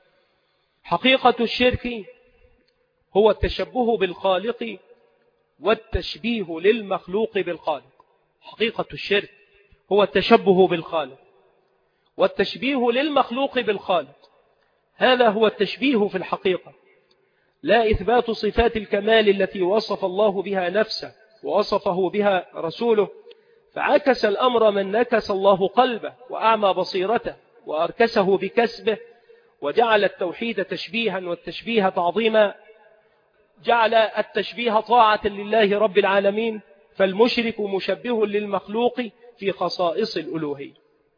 S1: حقيقة الشرك هو التشبه بالخالق والتشبيه للمخلوق بالخالق. حقيقة الشرك هو التشبه بالخالق والتشبيه للمخلوق بالخالق. هذا هو التشبيه في الحقيقة، لا إثبات صفات الكمال التي وصف الله بها نفسه ووصفه بها رسوله. فعكس الأمر من نكس الله قلبه وأعمى بصيرته وأركسه بكسبه، وجعل التوحيد تشبيها والتشبيه تعظيما، جعل التشبيه طاعة لله رب العالمين، فالمشرك مشبه للمخلوق في خصائص الألوهية.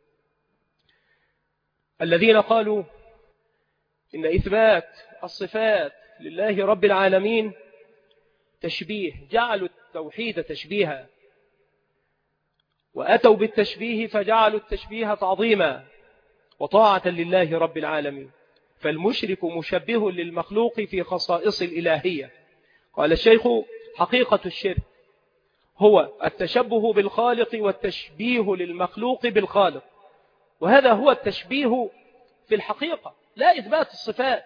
S1: الذين قالوا إن إثبات الصفات لله رب العالمين تشبيه، جعلوا التوحيد تشبيها، وأتوا بالتشبيه فجعلوا التشبيه تعظيما وطاعة لله رب العالمين، فالمشرك مشبه للمخلوق في خصائص الإلهية. قال الشيخ: حقيقة الشرك هو التشبه بالخالق والتشبيه للمخلوق بالخالق، وهذا هو التشبيه في الحقيقة، لا إثبات الصفات،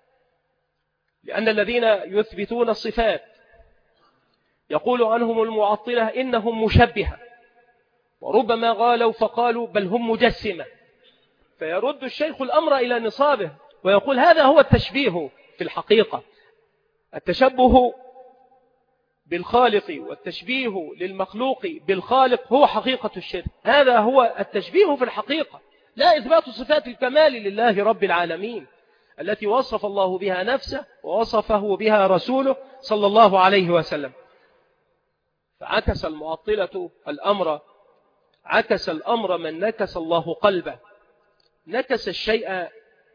S1: لأن الذين يثبتون الصفات يقول عنهم المعطلة إنهم مشبهة، وربما غالوا فقالوا بل هم مجسمة، فيرد الشيخ الأمر إلى نصابه ويقول هذا هو التشبيه في الحقيقة. التشبه بالخالق والتشبيه للمخلوق بالخالق هو حقيقة الشرك، هذا هو التشبيه في الحقيقة، لا إثبات صفات الكمال لله رب العالمين التي وصف الله بها نفسه ووصفه بها رسوله صلى الله عليه وسلم. فعكس المعطلة الأمر، عكس الأمر من نكس الله قلبه، نكس الشيء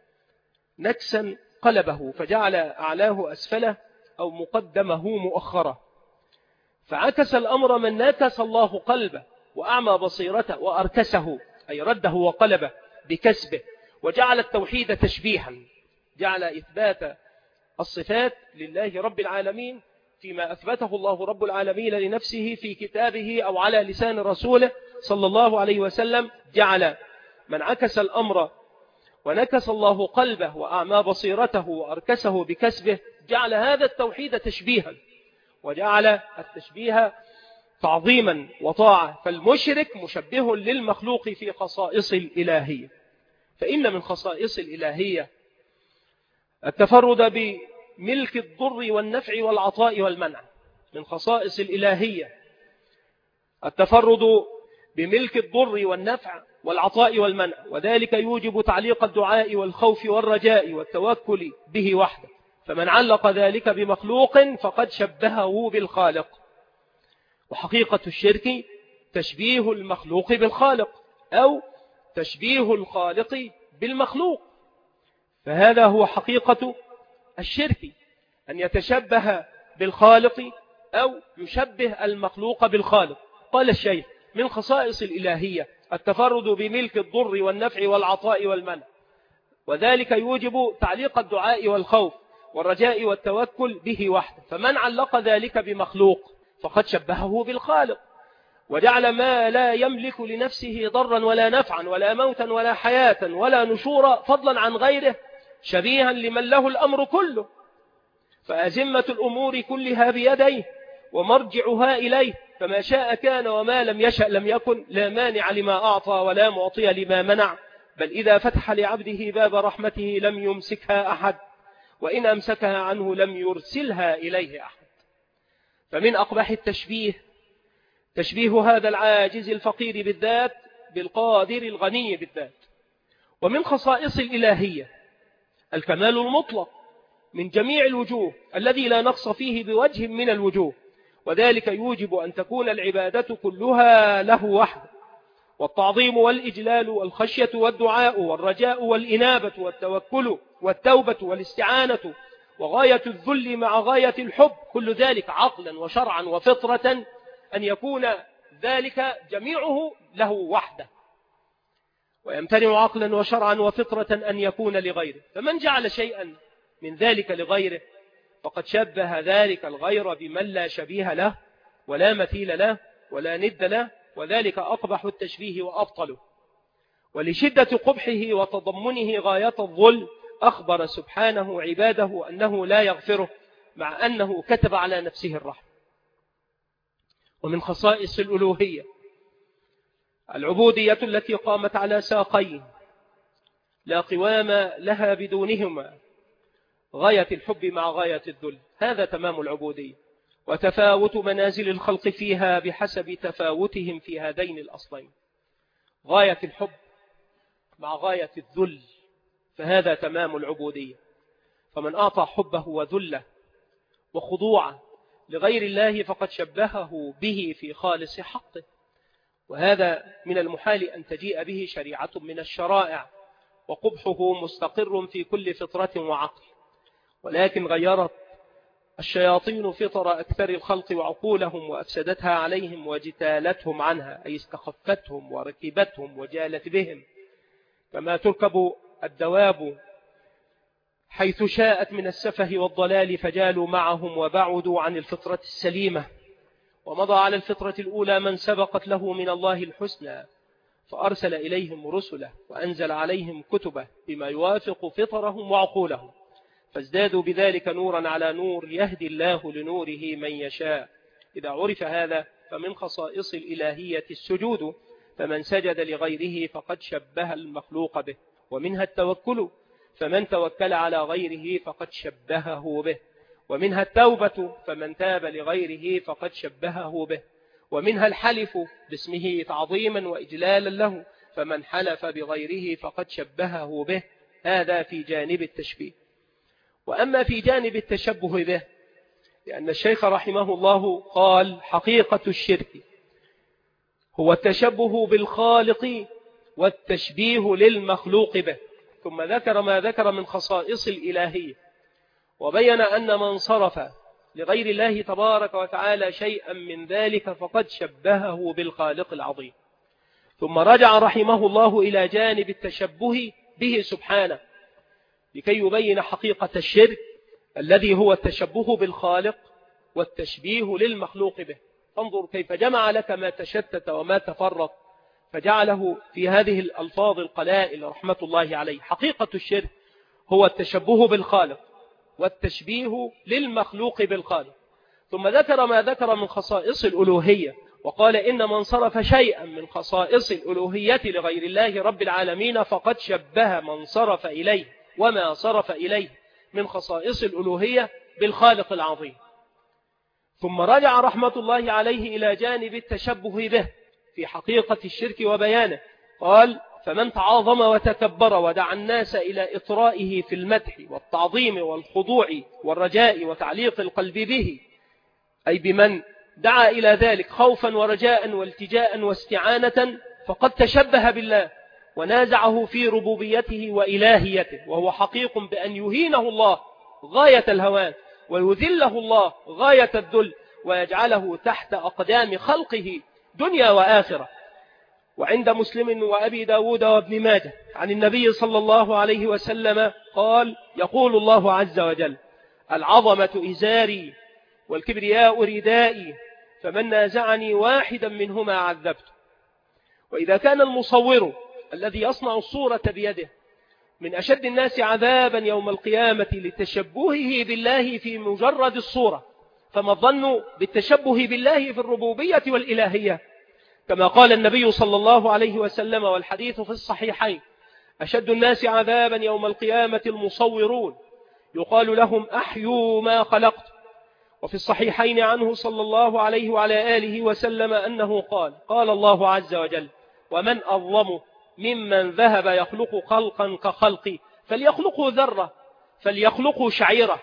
S1: نكسا قلبه فجعل أعلاه أسفله أو مقدمه مؤخرة. فعكس الأمر من نكس الله قلبه وأعمى بصيرته وأركسه، أي رده وقلبه بكسبه، وجعل التوحيد تشبيها، جعل إثبات الصفات لله رب العالمين فيما أثبته الله رب العالمين لنفسه في كتابه أو على لسان رسوله صلى الله عليه وسلم، جعل من عكس الأمر ونكس الله قلبه وأعمى بصيرته وأركسه بكسبه، جعل هذا التوحيد تشبيها وجعل التشبيه تعظيما وطاعة، فالمشرك مشبه للمخلوق في خصائص الإلهية. فإن من خصائص الإلهية التفرد بملك الضر والنفع والعطاء والمنع، من خصائص الإلهية التفرد بملك الضر والنفع والعطاء والمنع، وذلك يوجب تعليق الدعاء والخوف والرجاء والتوكل به وحده، فمن علق ذلك بمخلوق فقد شبهه بالخالق. وحقيقة الشرك تشبيه المخلوق بالخالق أو تشبيه الخالق بالمخلوق، فهذا هو حقيقة الشرك، أن يتشبه بالخالق أو يشبه المخلوق بالخالق. قال الشيخ: من خصائص الإلهية التفرد بملك الضر والنفع والعطاء والمنع، وذلك يوجب تعليق الدعاء والخوف والرجاء والتوكل به وحده، فمن علق ذلك بمخلوق فقد شبهه بالخالق، وجعل ما لا يملك لنفسه ضرا ولا نفعا ولا موتا ولا حياة ولا نشورا فضلا عن غيره شبيها لمن له الأمر كله، فأزمة الأمور كلها بيديه ومرجعها إليه، فما شاء كان وما لم يشأ لم يكن، لا مانع لما أعطى ولا معطي لما منع، بل إذا فتح لعبده باب رحمته لم يمسكها أحد، وإن أمسكها عنه لم يرسلها إليه أحد. فمن أقبح التشبيه تشبيه هذا العاجز الفقير بالذات بالقادر الغني بالذات. ومن خصائص الإلهية الكمال المطلق من جميع الوجوه الذي لا نقص فيه بوجه من الوجوه، وذلك يوجب أن تكون العبادة كلها له وحده، والتعظيم والإجلال والخشية والدعاء والرجاء والإنابة والتوكل والتوبة والاستعانة وغاية الذل مع غاية الحب، كل ذلك عقلا وشرعا وفطرة أن يكون ذلك جميعه له وحده، ويمتنع عقلا وشرعا وفطرة أن يكون لغيره. فمن جعل شيئا من ذلك لغيره فقد شبه ذلك الغير بمن لا شبيه له ولا مثيل له ولا ند له، وذلك أقبح التشبيه وأبطله. ولشدة قبحه وتضمنه غاية الظلم أخبر سبحانه عباده أنه لا يغفره، مع أنه كتب على نفسه الرحمة. ومن خصائص الألوهية العبودية التي قامت على ساقين لا قوام لها بدونهما، غاية الحب مع غاية الذل، هذا تمام العبودية. وتفاوت منازل الخلق فيها بحسب تفاوتهم في هذين الأصلين، غاية الحب مع غاية الذل، فهذا تمام العبودية. فمن أعطى حبه وذله وخضوعه لغير الله فقد شبهه به في خالص حقه، وهذا من المحال أن تجيء به شريعة من الشرائع، وقبحه مستقر في كل فطرة وعقل. ولكن غيرت الشياطين فطر أكثر الخلق وعقولهم وأفسدتها عليهم وجتالتهم عنها، أي استخفتهم وركبتهم وجالت بهم، كما تركب الدواب حيث شاءت من السفه والضلال، فجالوا معهم وبعدوا عن الفطرة السليمة. ومضى على الفطرة الأولى من سبقت له من الله الحسنى، فأرسل إليهم رسله وأنزل عليهم كتبه بما يوافق فطرهم وعقولهم، فازدادوا بذلك نورا على نور، يهدي الله لنوره من يشاء. إذا عرف هذا فمن خصائص الإلهية السجود، فمن سجد لغيره فقد شبه المخلوق به. ومنها التوكل، فمن توكل على غيره فقد شبهه به. ومنها التوبة، فمن تاب لغيره فقد شبهه به. ومنها الحلف باسمه تعظيما وإجلالا له، فمن حلف بغيره فقد شبهه به. هذا في جانب التشبيه. وأما في جانب التشبه به، لأن الشيخ رحمه الله قال حقيقة الشرك هو التشبه بالخالق والتشبيه للمخلوق به، ثم ذكر ما ذكر من خصائص الإلهية، وبين أن من صرف لغير الله تبارك وتعالى شيئا من ذلك فقد شبهه بالخالق العظيم. ثم رجع رحمه الله إلى جانب التشبه به سبحانه لكي يبين حقيقة الشرك الذي هو التشبه بالخالق والتشبيه للمخلوق به. فانظر كيف جمع لك ما تشتت وما تفرق، فجعله في هذه الألفاظ القلائل رحمة الله عليه. حقيقة الشرك هو التشبه بالخالق والتشبيه للمخلوق بالخالق. ثم ذكر ما ذكر من خصائص الألوهية، وقال إن من صرف شيئا من خصائص الألوهية لغير الله رب العالمين فقد شبه من صرف إليه وما صرف إليه من خصائص الألوهية بالخالق العظيم. ثم رجع رحمة الله عليه إلى جانب التشبه به في حقيقة الشرك وبيانه، قال فمن تعاظم وتكبر ودعا الناس إلى إطرائه في المدح والتعظيم والخضوع والرجاء وتعليق القلب به، أي بمن دعا إلى ذلك خوفا ورجاء والتجاء واستعانة، فقد تشبه بالله ونازعه في ربوبيته وإلهيته، وهو حقيق بأن يهينه الله غاية الهوان ويذله الله غاية الذل ويجعله تحت أقدام خلقه دنيا وآخرة. وعند مسلم وأبي داود وابن ماجه عن النبي صلى الله عليه وسلم قال يقول الله عز وجل العظمة إزاري والكبرياء ردائي، فمن نازعني واحدا منهما عذبته. وإذا كان المصور الذي يصنع الصورة بيده من أشد الناس عذابا يوم القيامة لتشبهه بالله في مجرد الصورة، فما الظن بالتشبه بالله في الربوبية والإلهية؟ كما قال النبي صلى الله عليه وسلم والحديث في الصحيحين أشد الناس عذابا يوم القيامة المصورون يقال لهم أحيوا ما خلقت. وفي الصحيحين عنه صلى الله عليه وعلى آله وسلم أنه قال الله عز وجل ومن أظلم ممن ذهب يخلق خلقا كخلقي فليخلقوا ذرة فليخلقوا شعيرة،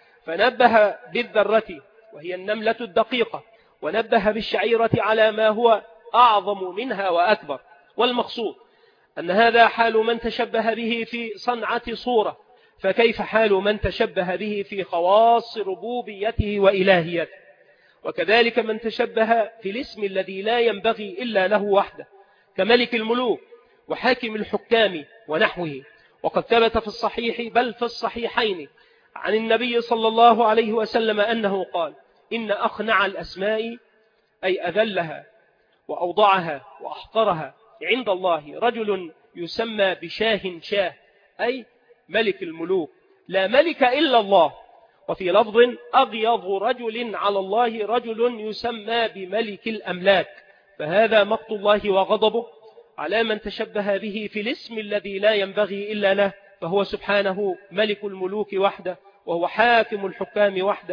S1: فنبه بالذرة وهي النملة الدقيقة، ونبه بالشعيرة على ما هو أعظم منها وأكبر. والمقصود أن هذا حال من تشبه به في صنعة صورة، فكيف حال من تشبه به في خواص ربوبيته وإلهيته؟ وكذلك من تشبه في الاسم الذي لا ينبغي إلا له وحده كملك الملوك وحاكم الحكام ونحوه. وقد ثبت في الصحيح بل في الصحيحين عن النبي صلى الله عليه وسلم أنه قال إن أخنع الأسماء أي أذلها وأوضعها وأحقرها عند الله رجل يسمى بشاه شاه، أي ملك الملوك لا ملك إلا الله. وفي لفظ أغيظ رجل على الله رجل يسمى بملك الأملاك، فهذا مقت الله وغضبه على من تشبه به في الاسم الذي لا ينبغي إلا له، فهو سبحانه ملك الملوك وحده وهو حاكم الحكام وحده،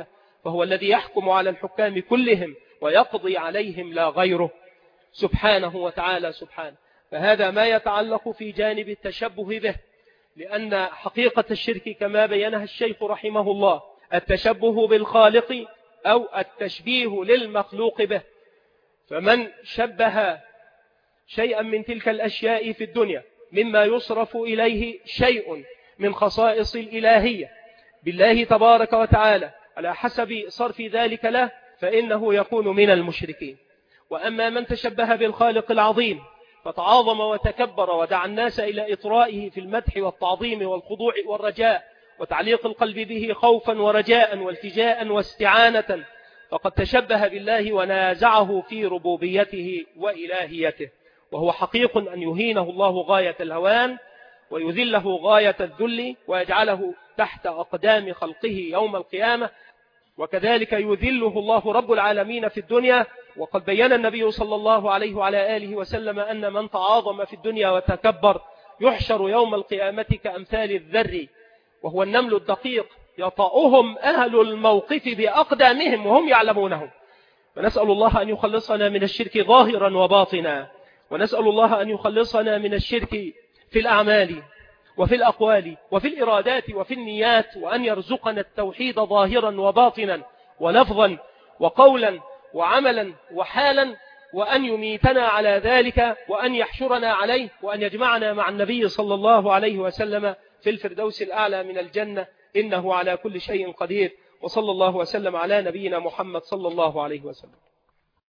S1: فهو الذي يحكم على الحكام كلهم ويقضي عليهم لا غيره سبحانه وتعالى سبحانه. فهذا ما يتعلق في جانب التشبه به، لأن حقيقة الشرك كما بينها الشيخ رحمه الله التشبه بالخالق أو التشبيه للمخلوق به. فمن شبه شيئا من تلك الأشياء في الدنيا مما يصرف إليه شيء من خصائص الإلهية بالله تبارك وتعالى على حسب صرف ذلك له فإنه يكون من المشركين. وأما من تشبه بالخالق العظيم فتعاظم وتكبر ودعا الناس إلى إطرائه في المدح والتعظيم والخضوع والرجاء وتعليق القلب به خوفا ورجاء والتجاء واستعانة، فقد تشبه بالله ونازعه في ربوبيته وإلهيته، وهو حقيق أن يهينه الله غاية الهوان ويذله غاية الذل ويجعله تحت أقدام خلقه يوم القيامة، وكذلك يذله الله رب العالمين في الدنيا. وقد بين النبي صلى الله عليه وعلى آله وسلم أن من تعاظم في الدنيا وتكبر يحشر يوم القيامة كأمثال الذر وهو النمل الدقيق يطأهم أهل الموقف بأقدامهم وهم يعلمونه. فنسأل الله أن يخلصنا من الشرك ظاهرا وباطنا، ونسأل الله أن يخلصنا من الشرك في الأعمال وفي الأقوال وفي الإرادات وفي النيات، وأن يرزقنا التوحيد ظاهرا وباطنا ولفظا وقولا وعملا وحالا، وأن يميتنا على ذلك وأن يحشرنا عليه، وأن يجمعنا مع النبي صلى الله عليه وسلم في الفردوس الأعلى من الجنة، إنه على كل شيء قدير. وصلى الله وسلم على نبينا محمد صلى الله عليه وسلم.